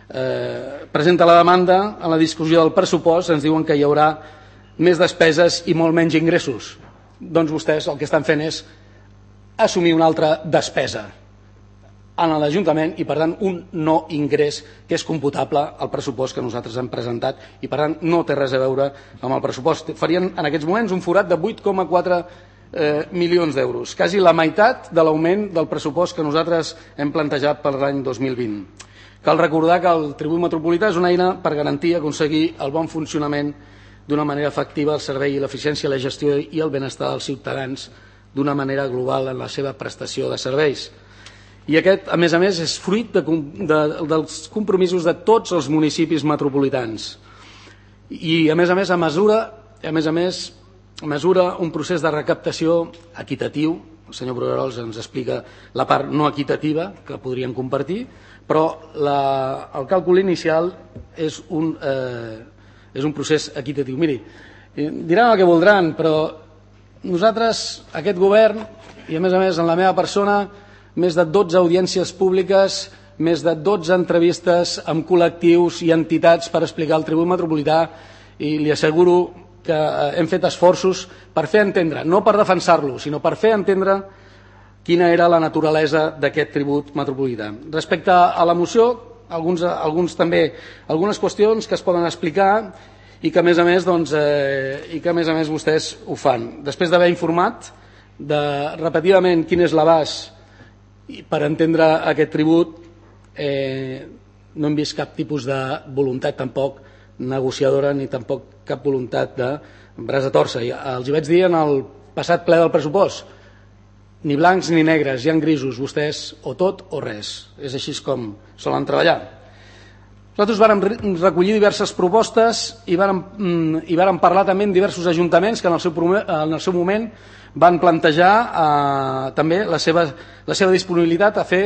eh, presenta la demanda en la discussió del pressupost, ens diuen que hi haurà més despeses i molt menys ingressos. Doncs vostès el que estan fent és assumir una altra despesa en l'Ajuntament i per tant un no ingrés que és computable al pressupost que nosaltres hem presentat i per tant no té res a veure amb el pressupost. Farien en aquests moments un forat de vuit coma quatre eh, milions d'euros, quasi la meitat de l'augment del pressupost que nosaltres hem plantejat per l'any dos mil vint. Cal recordar que el tribut metropolità és una eina per garantir i aconseguir el bon funcionament d'una manera efectiva el servei i l'eficiència, la gestió i el benestar dels ciutadans d'una manera global en la seva prestació de serveis. I aquest, a més a més, és fruit de, de, dels compromisos de tots els municipis metropolitans. I, a més a més, a mesura, a més a més, mesura un procés de recaptació equitatiu. El senyor Bruguerols ens explica la part no equitativa, que podríem compartir, però la, el càlcul inicial és un... Eh, és un procés equitatiu. Miri, diran el que voldran, però nosaltres, aquest govern, i a més a més en la meva persona, més de dotze audiències públiques, més de dotze entrevistes amb col·lectius i entitats per explicar el tribut metropolità i li asseguro que hem fet esforços per fer entendre, no per defensar-lo, sinó per fer entendre quina era la naturalesa d'aquest tribut metropolità. Respecte a la moció, Alguns, alguns també, algunes qüestions que es poden explicar i que a més a més, doncs, eh, i que a més a més vostès ho fan. Després d'haver informat de, repetidament quin és l'abast per entendre aquest tribut, eh, no hem vist cap tipus de voluntat tampoc negociadora ni tampoc cap voluntat de braç a torça. Els hi vaig dir en el passat ple del pressupost, ni blancs ni negres, hi ha grisos, vostès o tot o res. És així com solen treballar. Nosaltres vàrem recollir diverses propostes i vàrem, i vàrem parlar també amb diversos ajuntaments que en el seu, en el seu moment van plantejar eh, també la seva, la seva disponibilitat a fer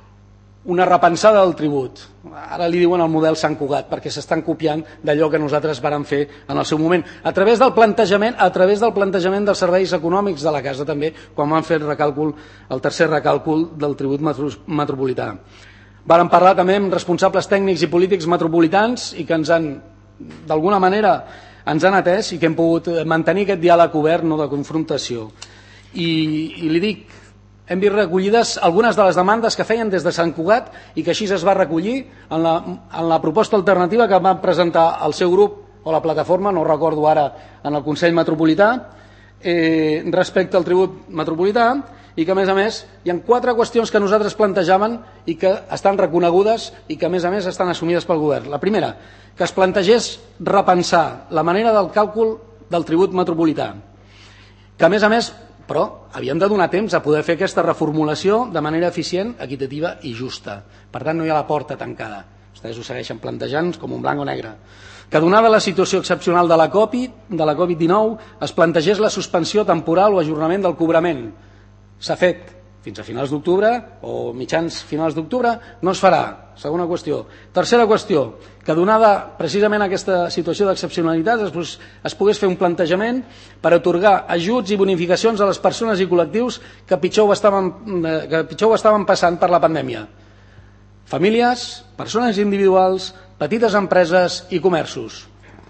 una repensada del tribut. Ara li diuen el model Sant Cugat perquè s'estan copiant d'allò que nosaltres vàrem fer en el seu moment. A través del plantejament, a través del plantejament dels serveis econòmics de la casa també, quan van fer el recàlcul, el tercer recàlcul del tribut metropolità. Vàrem parlar també amb responsables tècnics i polítics metropolitans i que ens han, d'alguna manera, ens han atès i que hem pogut mantenir aquest diàleg obert, no de confrontació. I, i li dic, hem vist recollides algunes de les demandes que feien des de Sant Cugat i que així es va recollir en la, en la proposta alternativa que va presentar el seu grup o la plataforma, no recordo ara, en el Consell Metropolità, eh, respecte al tribut metropolità, i que a més a més hi ha quatre qüestions que nosaltres plantejàvem i que estan reconegudes i que a més a més estan assumides pel govern. La primera, que es plantegés repensar la manera del càlcul del tribut metropolità, que a més a més, però havíem de donar temps a poder fer aquesta reformulació de manera eficient, equitativa i justa. Per tant, no hi ha la porta tancada. Vostès ho segueixen plantejant com un blanc o negre. Que donada la situació excepcional de la Covid de la Covid dinou, es plantegés la suspensió temporal o ajornament del cobrament. S'ha fet fins a finals d'octubre o mitjans finals d'octubre, no es farà. Segona qüestió. Tercera qüestió, que donada precisament aquesta situació d'excepcionalitat es, es pogués fer un plantejament per atorgar ajuts i bonificacions a les persones i col·lectius que pitjor ho estaven, que pitjor ho estaven passant per la pandèmia. Famílies, persones individuals, petites empreses i comerços.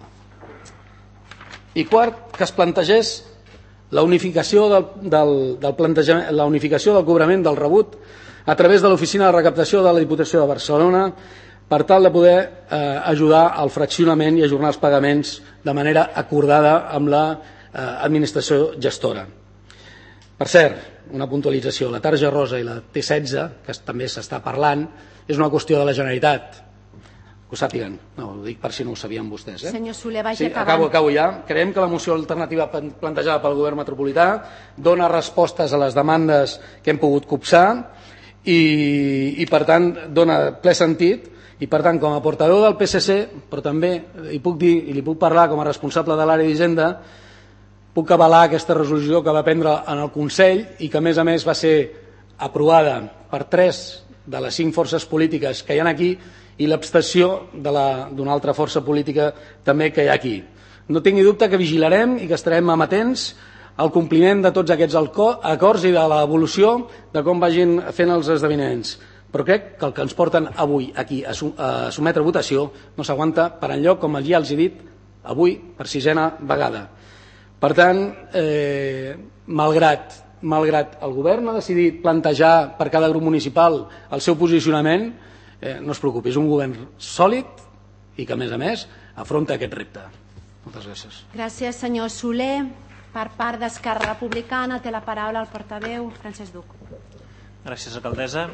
I quart, que es plantegés la unificació del, del, del plantejament, la unificació del cobrament del rebut a través de l'Oficina de Recaptació de la Diputació de Barcelona per tal de poder eh, ajudar al fraccionament i ajornar els pagaments de manera acordada amb l'administració eh, gestora. Per cert, una puntualització, la tarja rosa i la T setze, que també s'està parlant, és una qüestió de la Generalitat. Que ho sàpiguen. No, ho dic per si no ho sabien vostès. Eh? Senyor Soler, vagi sí, acabant. Acabo, acabo ja. Creiem que la moció alternativa plantejada pel govern metropolità dona respostes a les demandes que hem pogut copsar i, i per tant, dona ple sentit i per tant, com a portaveu del P S C, però també hi puc dir i li puc parlar com a responsable de l'àrea d'Hisenda, puc avalar aquesta resolució que va prendre en el Consell i que a més a més va ser aprovada per tres de les cinc forces polítiques que hi ha aquí i l'abstenció d'una altra força política també que hi ha aquí. No tingui dubte que vigilarem i que estarem amatents al compliment de tots aquests acords i de l'evolució de com vagin fent els esdeveniments. Però crec que el que ens porten avui aquí a sotmetre a votació no s'aguanta per enlloc, com ja els he dit, avui per sisena vegada. Per tant, eh, malgrat, malgrat el govern ha decidit plantejar per cada grup municipal el seu posicionament, Eh, no es preocupi, és un govern sòlid i que, a més a més, afronta aquest repte. Moltes gràcies. Gràcies, senyor Soler. Per part d'Esquerra Republicana té la paraula el portaveu Francesc Duc. Gràcies, alcaldessa.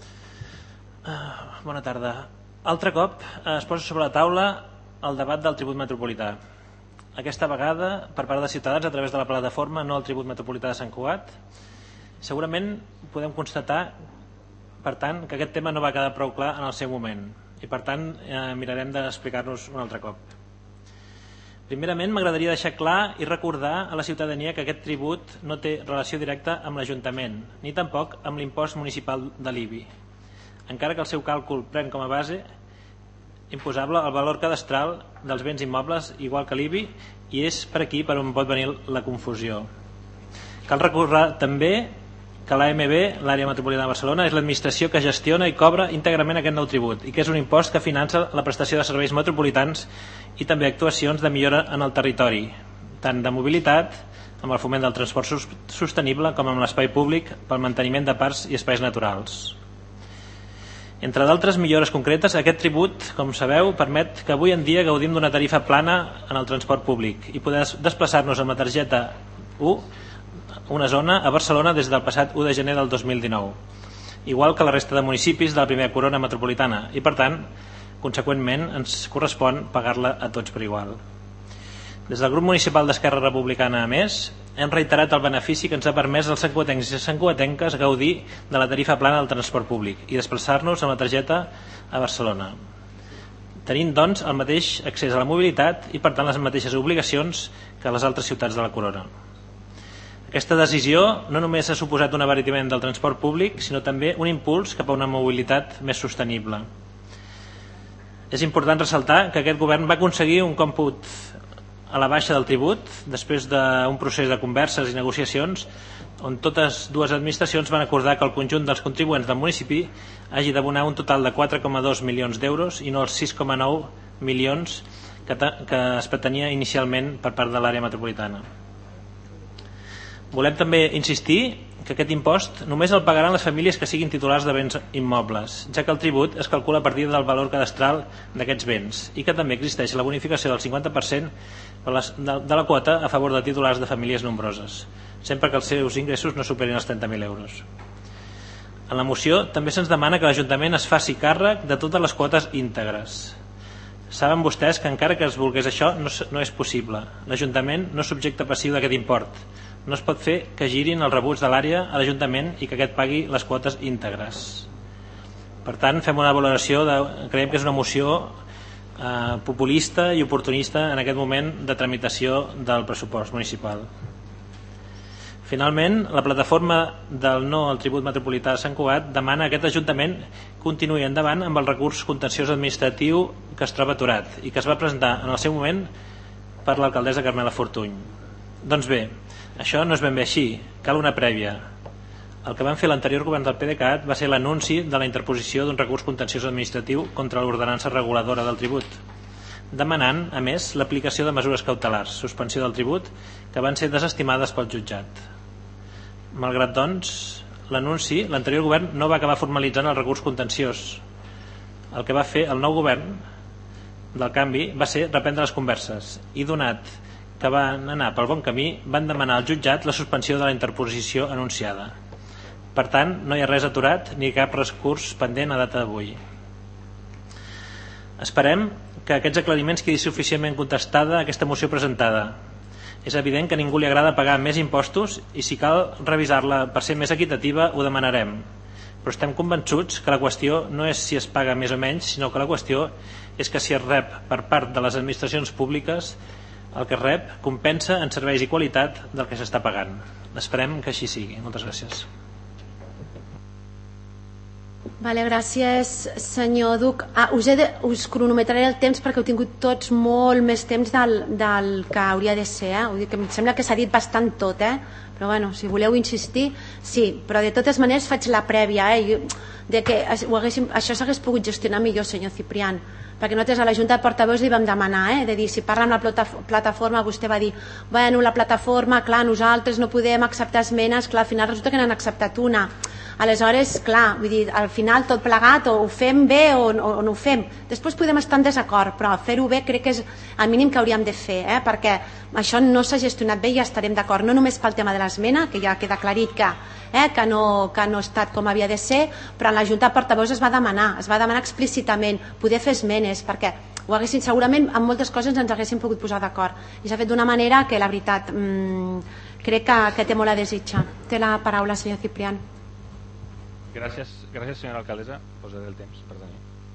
Uh, bona tarda. Altre cop uh, es posa sobre la taula el debat del tribut metropolità. Aquesta vegada per part de Ciutadans a través de la plataforma No al tribut metropolità de Sant Cugat. Segurament podem constatar per tant, que aquest tema no va quedar prou clar en el seu moment i per tant eh, mirarem d'explicar-nos un altre cop. Primerament m'agradaria deixar clar i recordar a la ciutadania que aquest tribut no té relació directa amb l'Ajuntament ni tampoc amb l'impost municipal de l'I B I, encara que el seu càlcul pren com a base imposable el valor cadastral dels béns immobles igual que l'I B I i és per aquí per on pot venir la confusió. Cal recordar també que l'A M B, l'Àrea Metropolitana de Barcelona, és l'administració que gestiona i cobra íntegrament aquest nou tribut i que és un impost que finança la prestació de serveis metropolitans i també actuacions de millora en el territori, tant de mobilitat, amb el foment del transport sostenible, com amb l'espai públic pel manteniment de parcs i espais naturals. Entre d'altres millores concretes, aquest tribut, com sabeu, permet que avui en dia gaudim d'una tarifa plana en el transport públic i poder desplaçar-nos amb la targeta u una zona a Barcelona des del passat u de gener del dos mil dinou, igual que la resta de municipis de la primera corona metropolitana i per tant, conseqüentment, ens correspon pagar-la a tots per igual. Des del grup municipal d'Esquerra Republicana, a més, hem reiterat el benefici que ens ha permès als santcugatencs i santcugatenques gaudir de la tarifa plana del transport públic i desplaçar-nos amb la targeta a Barcelona, tenint doncs el mateix accés a la mobilitat i per tant les mateixes obligacions que les altres ciutats de la corona. Aquesta decisió no només ha suposat un abaratiment del transport públic, sinó també un impuls cap a una mobilitat més sostenible. És important ressaltar que aquest govern va aconseguir un còmput a la baixa del tribut després d'un procés de converses i negociacions on totes dues administracions van acordar que el conjunt dels contribuents del municipi hagi d'abonar un total de quatre coma dos milions d'euros i no els sis coma nou milions que, que es pretenia inicialment per part de l'àrea metropolitana. Volem també insistir que aquest impost només el pagaran les famílies que siguin titulars de béns immobles, ja que el tribut es calcula a partir del valor cadastral d'aquests béns i que també existeix la bonificació del cinquanta per cent de la quota a favor de titulars de famílies nombroses, sempre que els seus ingressos no superin els trenta mil euros. En la moció també se'ns demana que l'Ajuntament es faci càrrec de totes les quotes íntegres. Saben vostès que encara que es volgués això no, no és possible. L'Ajuntament no és subjecte passiu d'aquest import. No es pot fer que girin els rebuts de l'àrea a l'Ajuntament i que aquest pagui les quotes íntegres. Per tant, fem una valoració, de, creiem que és una moció eh, populista i oportunista en aquest moment de tramitació del pressupost municipal. Finalment, la plataforma del no al tribut metropolità de Sant Cugat demana que aquest Ajuntament continuï endavant amb el recurs contenciós administratiu que es troba aturat i que es va presentar en el seu moment per l'alcaldessa Carmela Fortuny. Doncs bé, això no és ben bé així, cal una prèvia. El que van fer l'anterior govern del PDeCAT va ser l'anunci de la interposició d'un recurs contenciós administratiu contra l'ordenança reguladora del tribut, demanant, a més, l'aplicació de mesures cautelars, suspensió del tribut, que van ser desestimades pel jutjat. Malgrat, doncs, l'anunci, l'anterior govern no va acabar formalitzant el recurs contenciós. El que va fer el nou govern del canvi va ser reprendre les converses i, donat que van anar pel bon camí, van demanar al jutjat la suspensió de la interposició anunciada. Per tant, no hi ha res aturat ni cap recurs pendent a data d'avui. Esperem que aquests aclariments quedi suficientment contestada a aquesta moció presentada. És evident que a ningú li agrada pagar més impostos i si cal revisar-la per ser més equitativa ho demanarem. Però estem convençuts que la qüestió no és si es paga més o menys, sinó que la qüestió és que si es rep per part de les administracions públiques el que rep compensa en serveis i qualitat del que s'està pagant. Esperem que així sigui. Moltes gràcies. Vale, gràcies, senyor Duc. Ah, us, he de, us cronometraré el temps perquè heu tingut tots molt més temps del, del que hauria de ser. Eh? Vull dir que em sembla que s'ha dit bastant tot, eh? Però bueno, si voleu insistir, sí, però de totes maneres faig la prèvia, eh? De que ho haguéssim, això s'hagués pogut gestionar millor, senyor Ciprián, perquè nosaltres a la Junta de Portaveus li vam demanar, eh? De dir, si parla amb la plataforma, vostè va dir, bueno, la plataforma, clar, nosaltres no podem acceptar esmenes, clar, al final resulta que n'han acceptat una. Aleshores, clar, vull dir, al final tot plegat o ho fem bé o, o, o no ho fem. Després podem estar en desacord, però fer-ho bé crec que és el mínim que hauríem de fer, eh? Perquè això no s'ha gestionat bé i ja estarem d'acord, no només pel tema de l'esmena, que ja queda aclarit que, eh, que, no, que no ha estat com havia de ser, però en la Junta de Portaveus es va demanar, es va demanar explícitament poder fer esmenes, perquè ho haguessin, segurament en moltes coses ens haguéssim pogut posar d'acord i s'ha fet d'una manera que la veritat mmm, crec que, que té molt a desitjar. Té la paraula, senyor Ciprián. Gràcies, gràcies senyora alcaldessa. Posaré el temps, perdoni.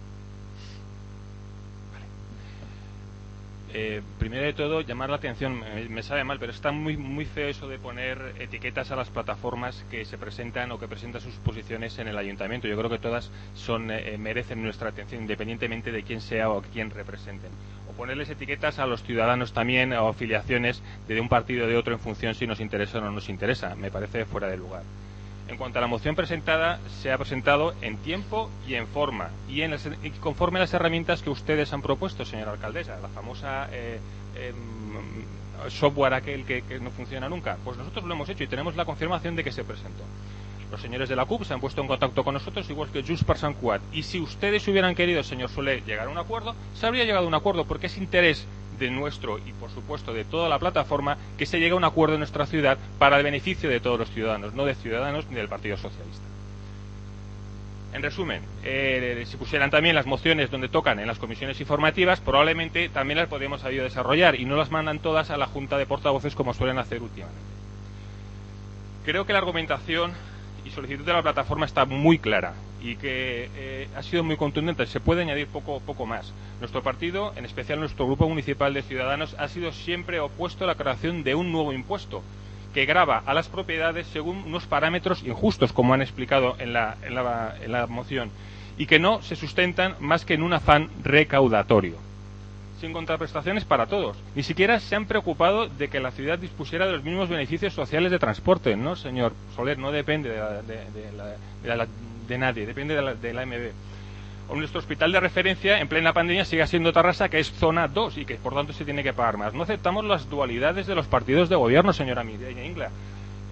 Vale. Eh, primero de todo, llamar la atención, me, me sabe mal, pero está muy, muy feo eso de poner etiquetas a las plataformas que se presentan o que presentan sus posiciones en el ayuntamiento. Yo creo que todas son, eh, merecen nuestra atención, independientemente de quién sea o quién representen. O ponerles etiquetas a los ciudadanos también o afiliaciones de un partido o de otro en función si nos interesa o no nos interesa. Me parece fuera de lugar. En cuanto a la moción presentada, se ha presentado en tiempo y en forma y, en las, y conforme a las herramientas que ustedes han propuesto, señora alcaldesa, la famosa eh, eh, software aquel que, que no funciona nunca. Pues nosotros lo hemos hecho y tenemos la confirmación de que se presentó. Los señores de la C U P se han puesto en contacto con nosotros, igual que Junts per Sant Cugat. Y si ustedes hubieran querido, señor Soler, llegar a un acuerdo, se habría llegado a un acuerdo, porque es interés de nuestro y por supuesto de toda la plataforma que se llegue a un acuerdo en nuestra ciudad para el beneficio de todos los ciudadanos, no de Ciudadanos ni del Partido Socialista. En resumen, eh, si pusieran también las mociones donde tocan en las comisiones informativas, probablemente también las podríamos haber desarrollar y no las mandan todas a la Junta de Portavoces como suelen hacer últimamente. Creo que la argumentación y solicitud de la plataforma está muy clara y que eh, ha sido muy contundente. Se puede añadir poco, poco más. Nuestro partido, en especial nuestro grupo municipal de Ciudadanos, ha sido siempre opuesto a la creación de un nuevo impuesto que grava a las propiedades según unos parámetros injustos, como han explicado en la, en la, en la moción, y que no se sustentan más que en un afán recaudatorio, sin contraprestaciones para todos. Ni siquiera se han preocupado de que la ciudad dispusiera de los mismos beneficios sociales de transporte, ¿no, señor Soler? No depende de, la, de, de, la, de, la, de nadie, depende de la, de la M B. O nuestro hospital de referencia en plena pandemia sigue siendo Tarrasa, que es zona dos y que por tanto se tiene que pagar más. No aceptamos las dualidades de los partidos de gobierno, señora Mireia Ingla.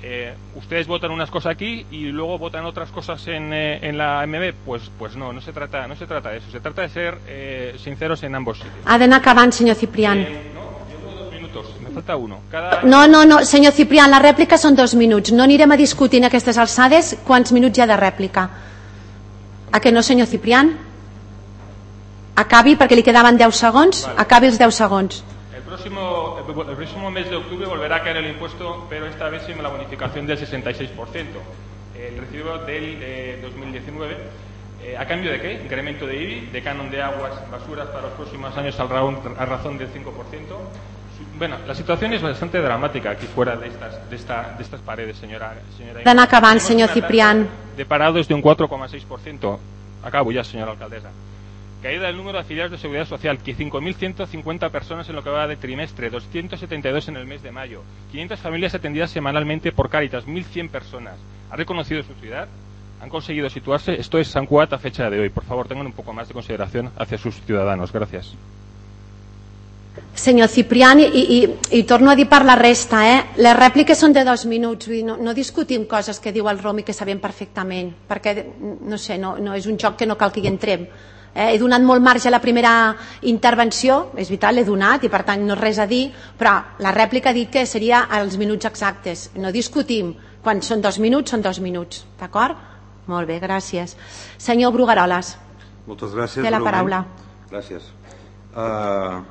Eh, ustedes votan unas cosas aquí y luego votan otras cosas en, eh, en la A M B, pues, pues no, no se trata, no se trata de eso, se trata de ser eh, sinceros en ambos sitios. Ha d'anar acabant, senyor Ciprián. Eh, no, llevo dos minutos, me falta uno. Cada... No, no, no, senyor Ciprián, la rèplica són dos minuts. No anirem a discutir en aquestes alçades quants minuts hi ha de rèplica. A que no, senyor Ciprián? Acabi, perquè li quedaven deu segons. Vale. Acabi els deu segons. El próximo, el próximo mes de octubre volverá a caer el impuesto, pero esta vez sin la bonificación del sesenta y seis por ciento. El recibo del eh, dos mil diecinueve, eh, ¿a cambio de qué? Incremento de I B I, de canon de aguas basuras para los próximos años a razón del cinco por ciento. Bueno, la situación es bastante dramática aquí fuera de estas, de esta, de estas paredes, señora. señora D'anar acabant, senyor Ciprián. De parados de un cuatro coma seis por ciento. Acabo ya, señora alcaldesa. Caída del número de afiliados de Seguridad Social, que cinco mil ciento cincuenta personas en lo que va de trimestre, doscientos setenta y dos en el mes de mayo, quinientas familias atendidas semanalmente por Cáritas, mil cien personas. ¿Ha reconocido su ciudad? ¿Han conseguido situarse? Esto es Sant Cugat a fecha de hoy. Por favor, tengan un poco más de consideración hacia sus ciudadanos. Gracias. Senyor Ciprián, i, i, i torno a dir per la resta, eh? Les rèpliques són de dos minuts, no, no discutim coses que diu el Romi que sabem perfectament, perquè, no sé, no, no és un joc que no cal que hi entrem. Eh, he donat molt marge a la primera intervenció, és vital, l'he donat i per tant no res a dir, però la rèplica ha dit que seria als minuts exactes. No discutim, quan són dos minuts són dos minuts, d'acord? Molt bé, gràcies. Senyor Brugueroles. Moltes gràcies. Té la paraula. Gràcies. Uh,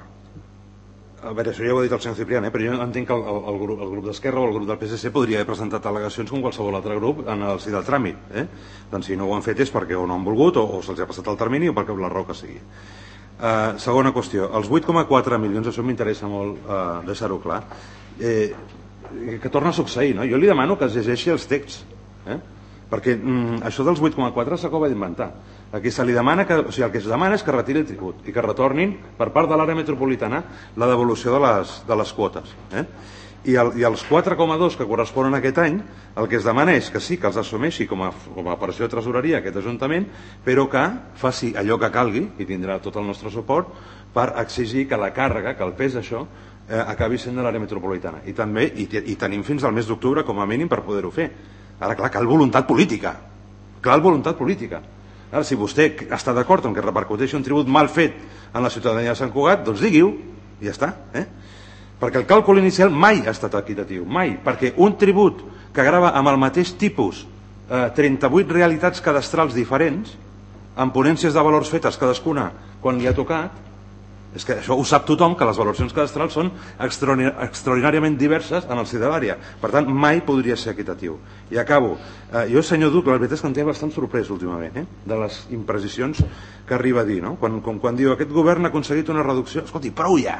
a veure, això ja ho ha dit el senyor Ciprián, eh? Però jo entenc que el, el, el grup, el grup d'Esquerra o el grup del P S C podria haver presentat al·legacions com qualsevol altre grup en el si del tràmit. Eh? Doncs si no ho han fet és perquè o no han volgut o, o se'ls ha passat el termini o perquè la raó que sigui. Uh, segona qüestió, els vuit coma quatre milions, això m'interessa molt uh, deixar-ho clar, eh, que torna a succeir, no? Jo li demano que es llegeixi els texts, eh? perquè mm, això dels vuit coma quatre s'acaba d'inventar. Aquí se li demana que, o sigui, el que es demana és que retiri el tribut i que retornin per part de l'àrea metropolitana la devolució de les, de les quotes. Eh? I, el, I els quatre coma dos que corresponen a aquest any, el que es demana és que sí, que els assumeixi com a, com a operació de tresoreria aquest Ajuntament, però que faci allò que calgui, i tindrà tot el nostre suport, per exigir que la càrrega, que el pes d'això, eh, acabi sent de l'àrea metropolitana. I també, i, i tenim fins al mes d'octubre com a mínim per poder-ho fer. Ara, clar, cal voluntat política. Cal voluntat política. Ara, si vostè està d'acord en que repercuteixi un tribut mal fet en la ciutadania de Sant Cugat, doncs digui-ho, i ja està. Eh? Perquè el càlcul inicial mai ha estat equitatiu, mai. Perquè un tribut que grava amb el mateix tipus eh, trenta-vuit realitats cadastrals diferents, amb ponències de valors fetes cadascuna quan li ha tocat, és que això ho sap tothom, que les valoracions cadastrals són extraordinàriament diverses en el si de l'àrea. Per tant, mai podria ser equitatiu. I acabo. Eh, jo, senyor Duc, la veritat és que em té bastant sorprès últimament, eh? de les imprecisions que arriba a dir. No? Quan, quan, quan diu aquest govern ha aconseguit una reducció... Escolti, prou ja!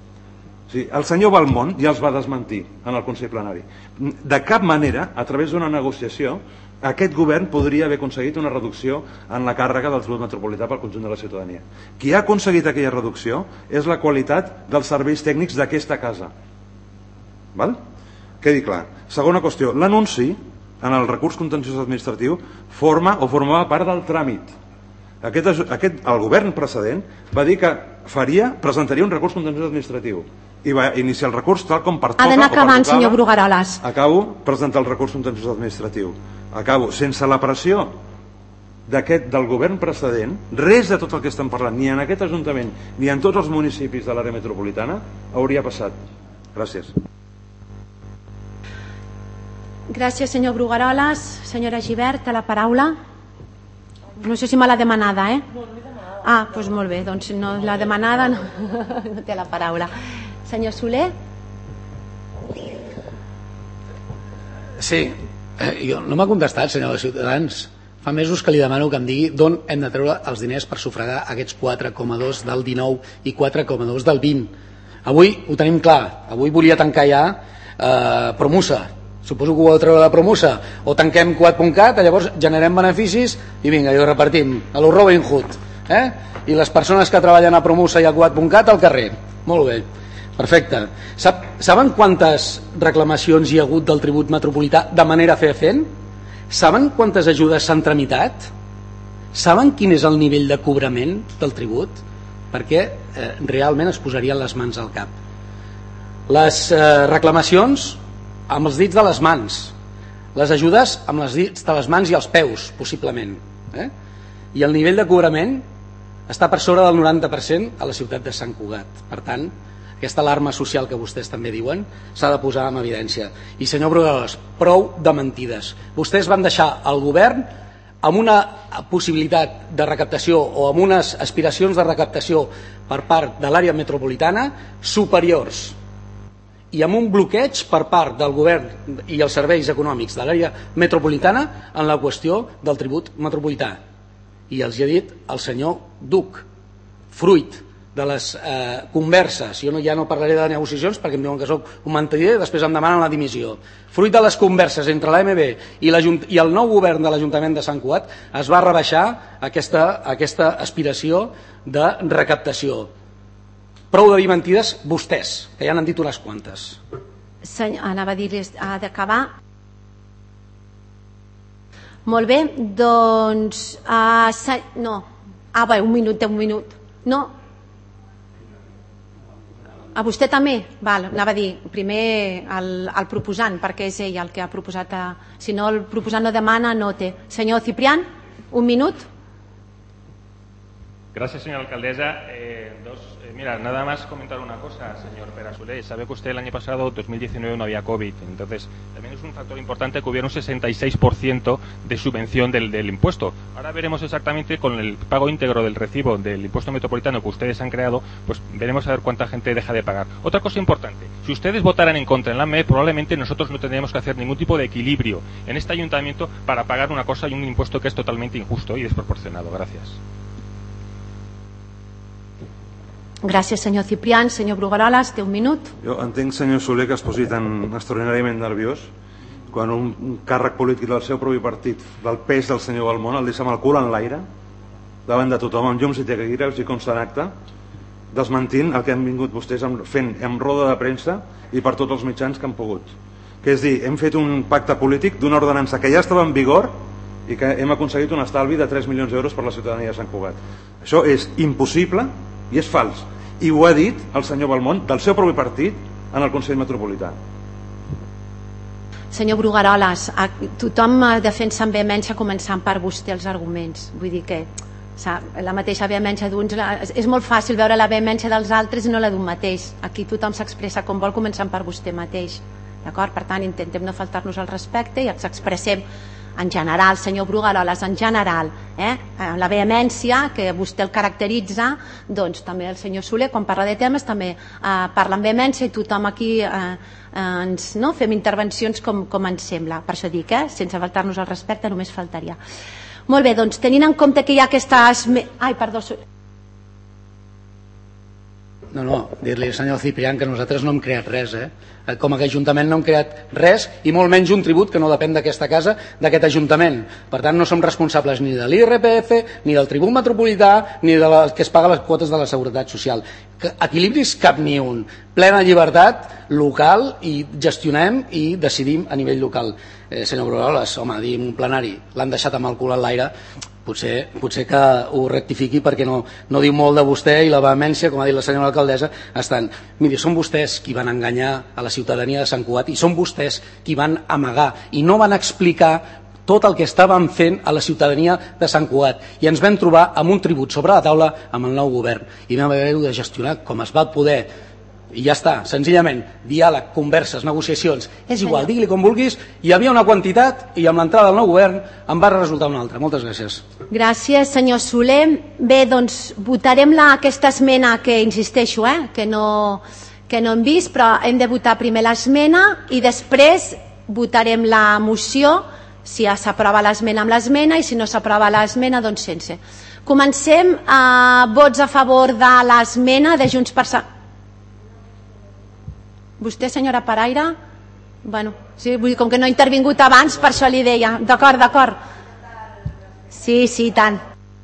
Sí, el senyor Balmont ja els va desmentir en el Consell Plenari. De cap manera, a través d'una negociació, aquest govern podria haver aconseguit una reducció en la càrrega del tribut metropolità pel conjunt de la ciutadania. Qui ha aconseguit aquella reducció és la qualitat dels serveis tècnics d'aquesta casa. Val? Quedi clar. Segona qüestió, l'anunci en el recurs contenciós administratiu forma o formava part del tràmit. Aquest, aquest, el govern precedent va dir que faria, presentaria un recurs contenciós administratiu i va iniciar el recurs tal com pertoca. Ha d'anar acabant, senyor Brugueroles. Acabo, presentar el recurs contenciós administratiu. Acabo, sense la pressió d'aquest del govern precedent, res de tot el que estem parlant, ni en aquest Ajuntament ni en tots els municipis de l'àrea metropolitana, hauria passat. Gràcies. Gràcies, senyor Brugueroles. Senyora Gibert, té la paraula. No sé si me l'ha demanada, eh? Ah, doncs molt bé, doncs no la demanada no, no té la paraula. Senyor Soler? Sí, eh, jo, no m'ha contestat, senyor de Ciutadans. Fa mesos que li demano que em digui d'on hem de treure els diners per sufragar aquests quatre coma dos del dinou i quatre coma dos del vint. Avui ho tenim clar, avui volia tancar ja eh, Promusa. Suposo que ho heu treure de Promusa. O tanquem Quat punt cat, llavors generem beneficis i vinga, i ho repartim a lo Robin Hood. Eh? I les persones que treballen a Promusa i a Quat punt cat al carrer. Molt bé, perfecte. Sap, saben quantes reclamacions hi ha hagut del tribut metropolità de manera fefaent? Saben quantes ajudes s'han tramitat? Saben quin és el nivell de cobrament del tribut? Perquè eh, realment es posarien les mans al cap. Les eh, reclamacions amb els dits de les mans, les ajudes amb les dits de les mans i els peus, possiblement. Eh? I el nivell de cobrament està per sobre del noranta per cent a la ciutat de Sant Cugat. Per tant, aquesta alarma social que vostès també diuen s'ha de posar en evidència. I senyor Brugueroles, prou de mentides. Vostès van deixar el govern amb una possibilitat de recaptació o amb unes aspiracions de recaptació per part de l'àrea metropolitana superiors i amb un bloqueig per part del govern i els serveis econòmics de l'àrea metropolitana en la qüestió del tribut metropolità. I els hi ha dit el senyor Duc, fruit de les eh, converses, jo no, ja no parlaré de negociacions perquè em diuen que soc un mentider i després em demanen la dimissió, fruit de les converses entre l'A M B i, i el nou govern de l'Ajuntament de Sant Cugat es va rebaixar aquesta, aquesta aspiració de recaptació. Prou de dir mentides vostès, que ja n'han dit unes quantes. Senyor, anava a dir-li ha d'acabar. Molt bé, doncs uh, se... no, ah bé, un minut, un minut no, a vostè també? Val, anava a dir primer el, el proposant, perquè és ell el que ha proposat a... si no el proposant no demana, no té. Senyor Ciprián, un minut. Gracias, señora alcaldesa. Eh, dos, eh, mira, nada más comentar una cosa, señor Perasolé. Sabe que usted el año pasado, dos mil diecinueve, no había COVID. Entonces, también es un factor importante que hubiera un sesenta y seis por ciento de subvención del, del impuesto. Ahora veremos exactamente con el pago íntegro del recibo del impuesto metropolitano que ustedes han creado, pues veremos a ver cuánta gente deja de pagar. Otra cosa importante, si ustedes votaran en contra en la M E, probablemente nosotros no tendríamos que hacer ningún tipo de equilibrio en este ayuntamiento para pagar una cosa y un impuesto que es totalmente injusto y desproporcionado. Gracias. Gràcies, senyor Ciprián. Senyor Brugueroles, té un minut. Jo entenc, senyor Soler, que es posi tan extraordinàriament nerviós quan un, un càrrec polític del seu propi partit, del pes del senyor Balmón, el deixa amb el cul en l'aire, davant de tothom, amb llums i taquígrafs i consta en acte, desmentint el que han vingut vostès fent amb roda de premsa i per tots els mitjans que han pogut. Que és dir, hem fet un pacte polític d'una ordenança que ja estava en vigor i que hem aconseguit un estalvi de tres milions d'euros per la ciutadania de Sant Cugat. Això és impossible i és fals. I ho ha dit el senyor Balmón del seu propi partit en el Consell Metropolità. Senyor Brugueroles, tothom defensa amb vehemència començant per vostè els arguments. Vull dir que la mateixa vehemència d'uns... És molt fàcil veure la vehemència dels altres i no la d'un mateix. Aquí tothom s'expressa com vol començant per vostè mateix. D'acord? Per tant, intentem no faltar-nos al respecte i ens expressem en general, senyor Brugueroles, en general, eh? la vehemència que vostè el caracteritza, doncs també el senyor Soler, quan parla de temes, també eh, parla amb vehemència i tothom aquí eh, ens, no? fem intervencions com, com ens sembla. Per això dic, eh? sense faltar-nos al respecte, només faltaria. Molt bé, doncs tenint en compte que hi ha aquestes... Ai, perdó... No, no, dir-li al senyor Ciprián que nosaltres no hem creat res, eh? Com a Ajuntament no hem creat res i molt menys un tribut que no depèn d'aquesta casa, d'aquest Ajuntament. Per tant, no som responsables ni de l'I R P F, ni del tribut metropolità, ni de les que es paga les quotes de la Seguretat Social. Equilibris cap ni un. Plena llibertat local i gestionem i decidim a nivell local. Eh, senyor Brugueroles, home, dir un plenari, l'han deixat amb el cul en l'aire, potser, potser que ho rectifiqui perquè no, no diu molt de vostè i la vehemència, com ha dit la senyora alcaldessa, estan... Miri, són vostès qui van enganyar a la ciutadania de Sant Cugat i són vostès qui van amagar i no van explicar tot el que estàvem fent a la ciutadania de Sant Cugat i ens vam trobar amb un tribut sobre la taula amb el nou govern i vam haver-ho de gestionar com es va poder i ja està, senzillament, diàleg, converses, negociacions, és igual, digui-li com vulguis, hi havia una quantitat i amb l'entrada del nou govern en va resultar una altra. Moltes gràcies. Gràcies, senyor Soler. Bé, doncs votarem la, aquesta esmena que insisteixo, eh, que, no, que no hem vist, però hem de votar primer l'esmena i després votarem la moció, si ja s'aprova l'esmena amb l'esmena i si no s'aprova l'esmena, doncs sense. Comencem a vots a favor de l'esmena de Junts per Sant... Vostè, senyora Paraire? Bueno, sí, vull dir, com que no ha intervingut abans, per això li deia. D'acord, d'acord. Sí, sí, tant.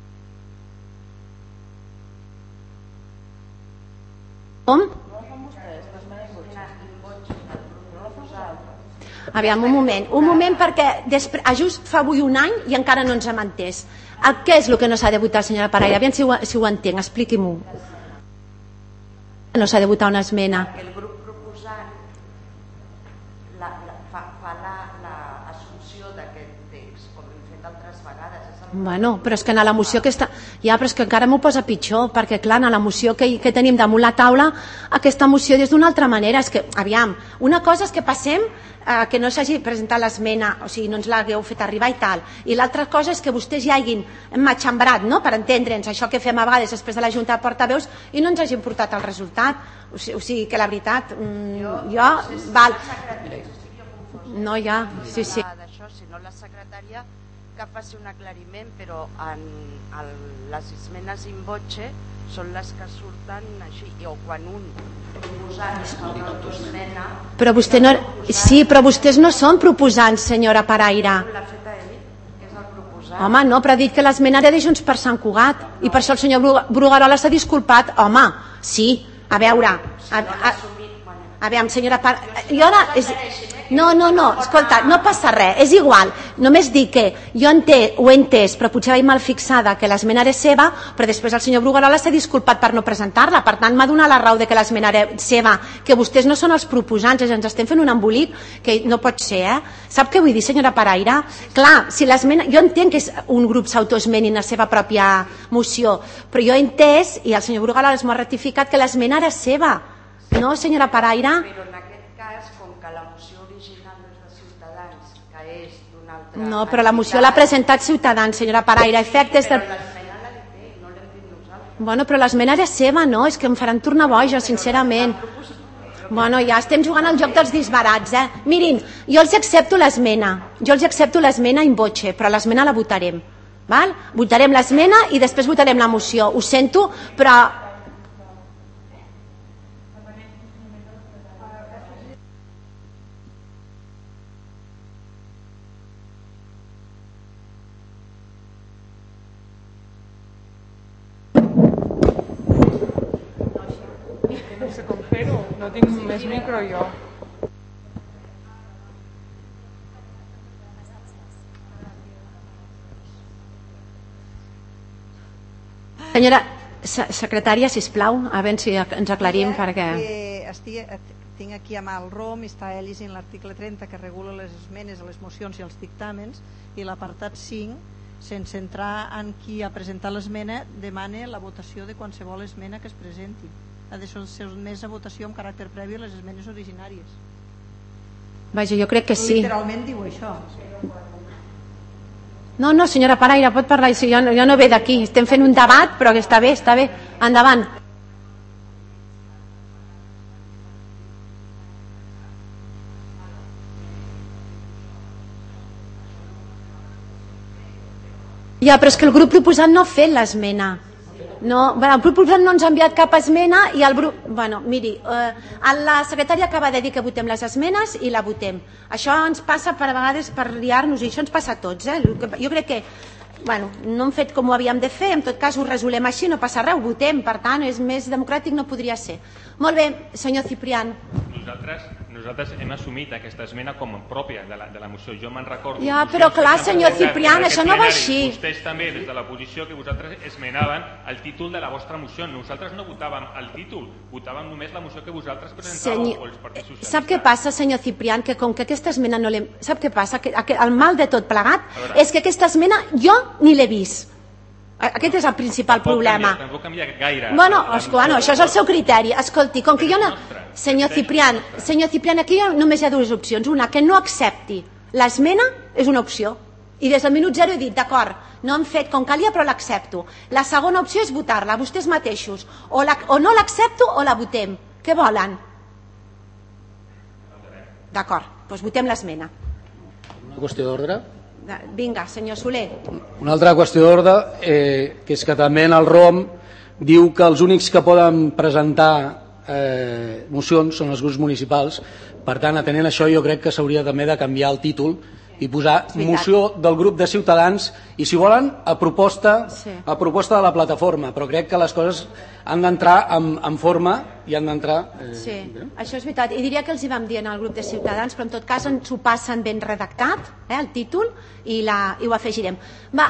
Com? Aviam, un moment. Un moment perquè després, just fa avui un any i encara no ens hem entès. Què és el que no s'ha de votar, senyora Paraire? Aviam si ho, si ho entenc, expliqui-m'ho. No s'ha de votar una esmena. El grup Bueno, però és que en la moció aquesta... Ja, però és que encara m'ho posa pitjor, perquè clar, en la moció que, que tenim damunt la taula, aquesta moció és d'una altra manera. És que, aviam, una cosa és que passem eh, que no s'hagi presentat l'esmena, o sigui, no ens l'hagueu fet arribar i tal, i l'altra cosa és que vostès ja hagin matxembrat, no?, per entendre'ns, això que fem a vegades després de la Junta de Portaveus, i no ens hagin portat el resultat. O sigui, o sigui que la veritat, mm, jo... jo val. No, ja, sí, sí. D'això, sinó la secretària que faci un aclariment, però en el, les esmenes in voce són les que surten així, o quan un proposant fa una autoesmena... Però vostè no... Sí, però vostès no són proposants, senyora Paraire. L'ha fet a ell, que és el proposant. Home, no, però ha dit que l'esmena era de Junts per Sant Cugat, i per això el senyor Bruguerola s'ha disculpat. Home, sí, a veure... A, a, a veure, senyora Paraire... Jo ara... És, no, no, no, escolta, no passa res, és igual. Només dic que jo enté, ho he entès, però potser vaig mal fixada que l'esmena era seva, però després el senyor Bruguerola s'ha disculpat per no presentar-la. Per tant, m'ha donat la raó de que l'esmena era seva, que vostès no són els proposants, ens estem fent un embolic que no pot ser, eh? Sap què vull dir, senyora Paraire? Clar, si l'esmena... Jo entenc que és un grup s'autoesmeni en la seva pròpia moció, però jo he entès, i el senyor Bruguerola m'ha ratificat, que l'esmena era seva. No, senyora Paraire? Però en aquest cas, com que la moció original no és de Ciutadans, que és d'una altra... No, però la moció l'ha presentat Ciutadans, senyora Paraire. Efectes de... Però l'esmena la té, no l'hem dit nosaltres. Bueno, però l'esmena era seva, no? És que em faran tornar boja, sincerament. Bueno, ja estem jugant al joc dels disbarats, eh? Mirin, jo els accepto l'esmena, jo els accepto l'esmena in voce, però l'esmena la votarem, val? Votarem l'esmena i després votarem la moció. Ho sento, però... No sé com fer-ho, no tinc més micro jo. Senyora secretària, sisplau, a veure si ens aclarim perquè... Estic, tinc aquí a mà el R O M, està Elis en l'article trenta que regula les esmenes a les mocions i els dictàmens, i l'apartat cinc, sense entrar en qui ha presentat l'esmena, demana la votació de qualsevol esmena que es presenti. Ha de ser més a votació amb caràcter previ a les esmenes originàries. Vaja, jo crec que sí. Literalment diu això. No, no, senyora Paraire, pot parlar, jo no, jo no ve d'aquí, estem fent un debat, però que està bé, està bé, endavant. Ja, però és que el grup proposant no ha fet l'esmena. No, bueno, el grup proposant no ens ha enviat cap esmena i el grup... Bueno, miri, eh, la secretària acaba de dir que votem les esmenes i la votem. Això ens passa per a vegades per liar-nos i això ens passa a tots. Eh? Jo crec que bueno, no hem fet com ho havíem de fer, en tot cas ho resolem així, no passa res, ho votem, per tant, és més democràtic, no podria ser. Molt bé, senyor Ciprián. Nosaltres, nosaltres hem assumit aquesta esmena com a pròpia de la, de la moció. Jo me'n recordo... Ja, però clar, senyor Ciprián, això no va així. Vostès també, des de la posició que vosaltres esmenaven el títol de la vostra moció. Nosaltres no votàvem el títol, votàvem només la moció que vosaltres presentàveu senyor... o els partits socialistes. Sap què passa, senyor Ciprián? Que com que aquesta esmena no l'hem... Sap què passa? Que el mal de tot plegat veure, és que aquesta esmena jo ni l'he vist. Aquest és el principal tampoc problema. Canvia, tampoc canvia gaire. Bueno, bueno, això és el seu criteri. Escolti, com que jo no... Senyor Ciprián, senyor Ciprián, aquí només hi ha dues opcions. Una, que no accepti l'esmena és una opció. I des del minut zero he dit, d'acord, no hem fet com calia, però l'accepto. La segona opció és votar-la, vostès mateixos. O, la, o no l'accepto o la votem. Què volen? D'acord, doncs votem l'esmena. Una qüestió d'ordre. Vinga, senyor Soler. Una altra qüestió d'ordre, eh, que és que també en el R O M diu que els únics que poden presentar eh, mocions són els grups municipals. Per tant, atenent això, jo crec que s'hauria també de canviar el títol i posar moció del grup de Ciutadans i, si volen, a proposta, sí. a proposta de la plataforma, però crec que les coses han d'entrar en, en forma i han d'entrar... Eh, sí, bé. Això és veritat. I diria que els hi vam dir al grup de Ciutadans, però en tot cas ens ho passen ben redactat, eh, el títol, i, la, i ho afegirem. Va,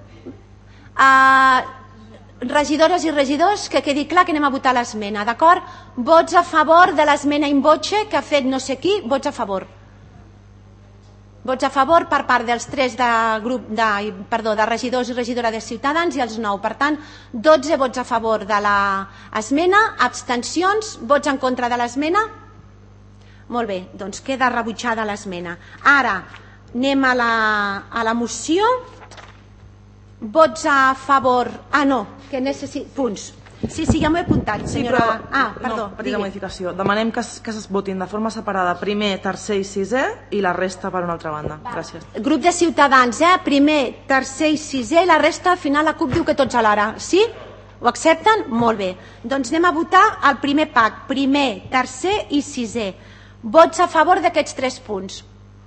uh, regidores i regidors, que quedi clar que anem a votar l'esmena, d'acord? Vots a favor de l'esmena in voce que ha fet no sé qui, vots a favor. Vots a favor per part dels tres de grup de, perdó, de regidors i regidora de Ciutadans i els nou. Per tant, dotze vots a favor de l'esmena, abstencions, vots en contra de l'esmena. Molt bé, doncs queda rebutjada l'esmena. Ara anem a la, a la moció. Vots a favor... Ah, no, que necessito... Punts. Sí, sí, ja m'ho he apuntat, senyora... Sí, però, ah, perdó. No, petita modificació. Demanem que es, que es votin de forma separada primer, tercer i sisè i la resta per una altra banda. Gràcies. Grup de Ciutadans, eh? Primer, tercer i sisè, la resta al final la CUP diu que tots alhora. Sí? Ho accepten? Molt bé. Doncs anem a votar el primer pack. Primer, tercer i sisè. Vots a favor d'aquests tres punts.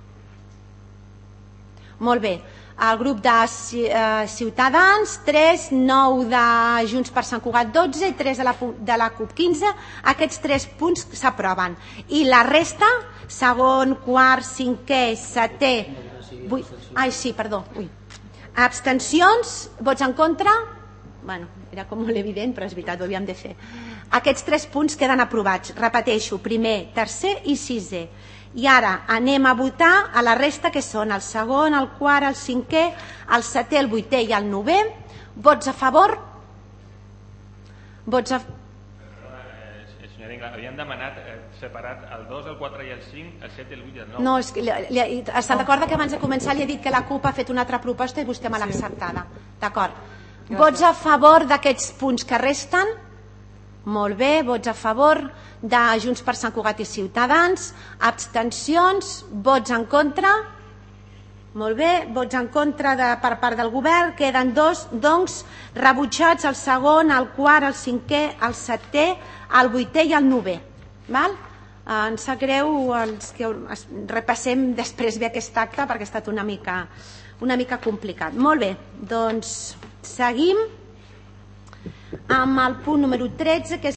Molt bé. El grup de Ciutadans, tres, nou de Junts per Sant Cugat, dotze i tres de la, de la CUP, quinze. Aquests tres punts s'aproven. I la resta, segon, quart, cinquè, setè... Vuit, ai, sí, perdó. Ui. Abstencions, vots en contra... Bueno, era com molt evident, però és veritat, ho havíem de fer. Aquests tres punts queden aprovats. Repeteixo, primer, tercer i sisè. I ara anem a votar a la resta, que són el segon, el quart, el cinquè, el setè, el vuitè i el novè. Vots a favor? Vots a... Eh, senyora Ingla, havien demanat eh, separat el dos, el quatre i el cinc, el set, el vuit i el nou. No, és que, li, li, està d'acord que abans de començar li he dit que la CUP ha fet una altra proposta i vostè me l'ha acceptada. D'acord. Vots a favor d'aquests punts que resten? Molt bé, vots a favor de Junts per Sant Cugat i Ciutadans. Abstencions, vots en contra? Molt bé, vots en contra de, per part del govern. Queden dos, doncs, rebutjats el segon, el quart, el cinquè, el setè, el vuitè i el novè. Val? Em sap greu els que repassem després bé aquest acte perquè ha estat una mica, una mica complicat. Molt bé, doncs seguim amb el punt número tretze, que és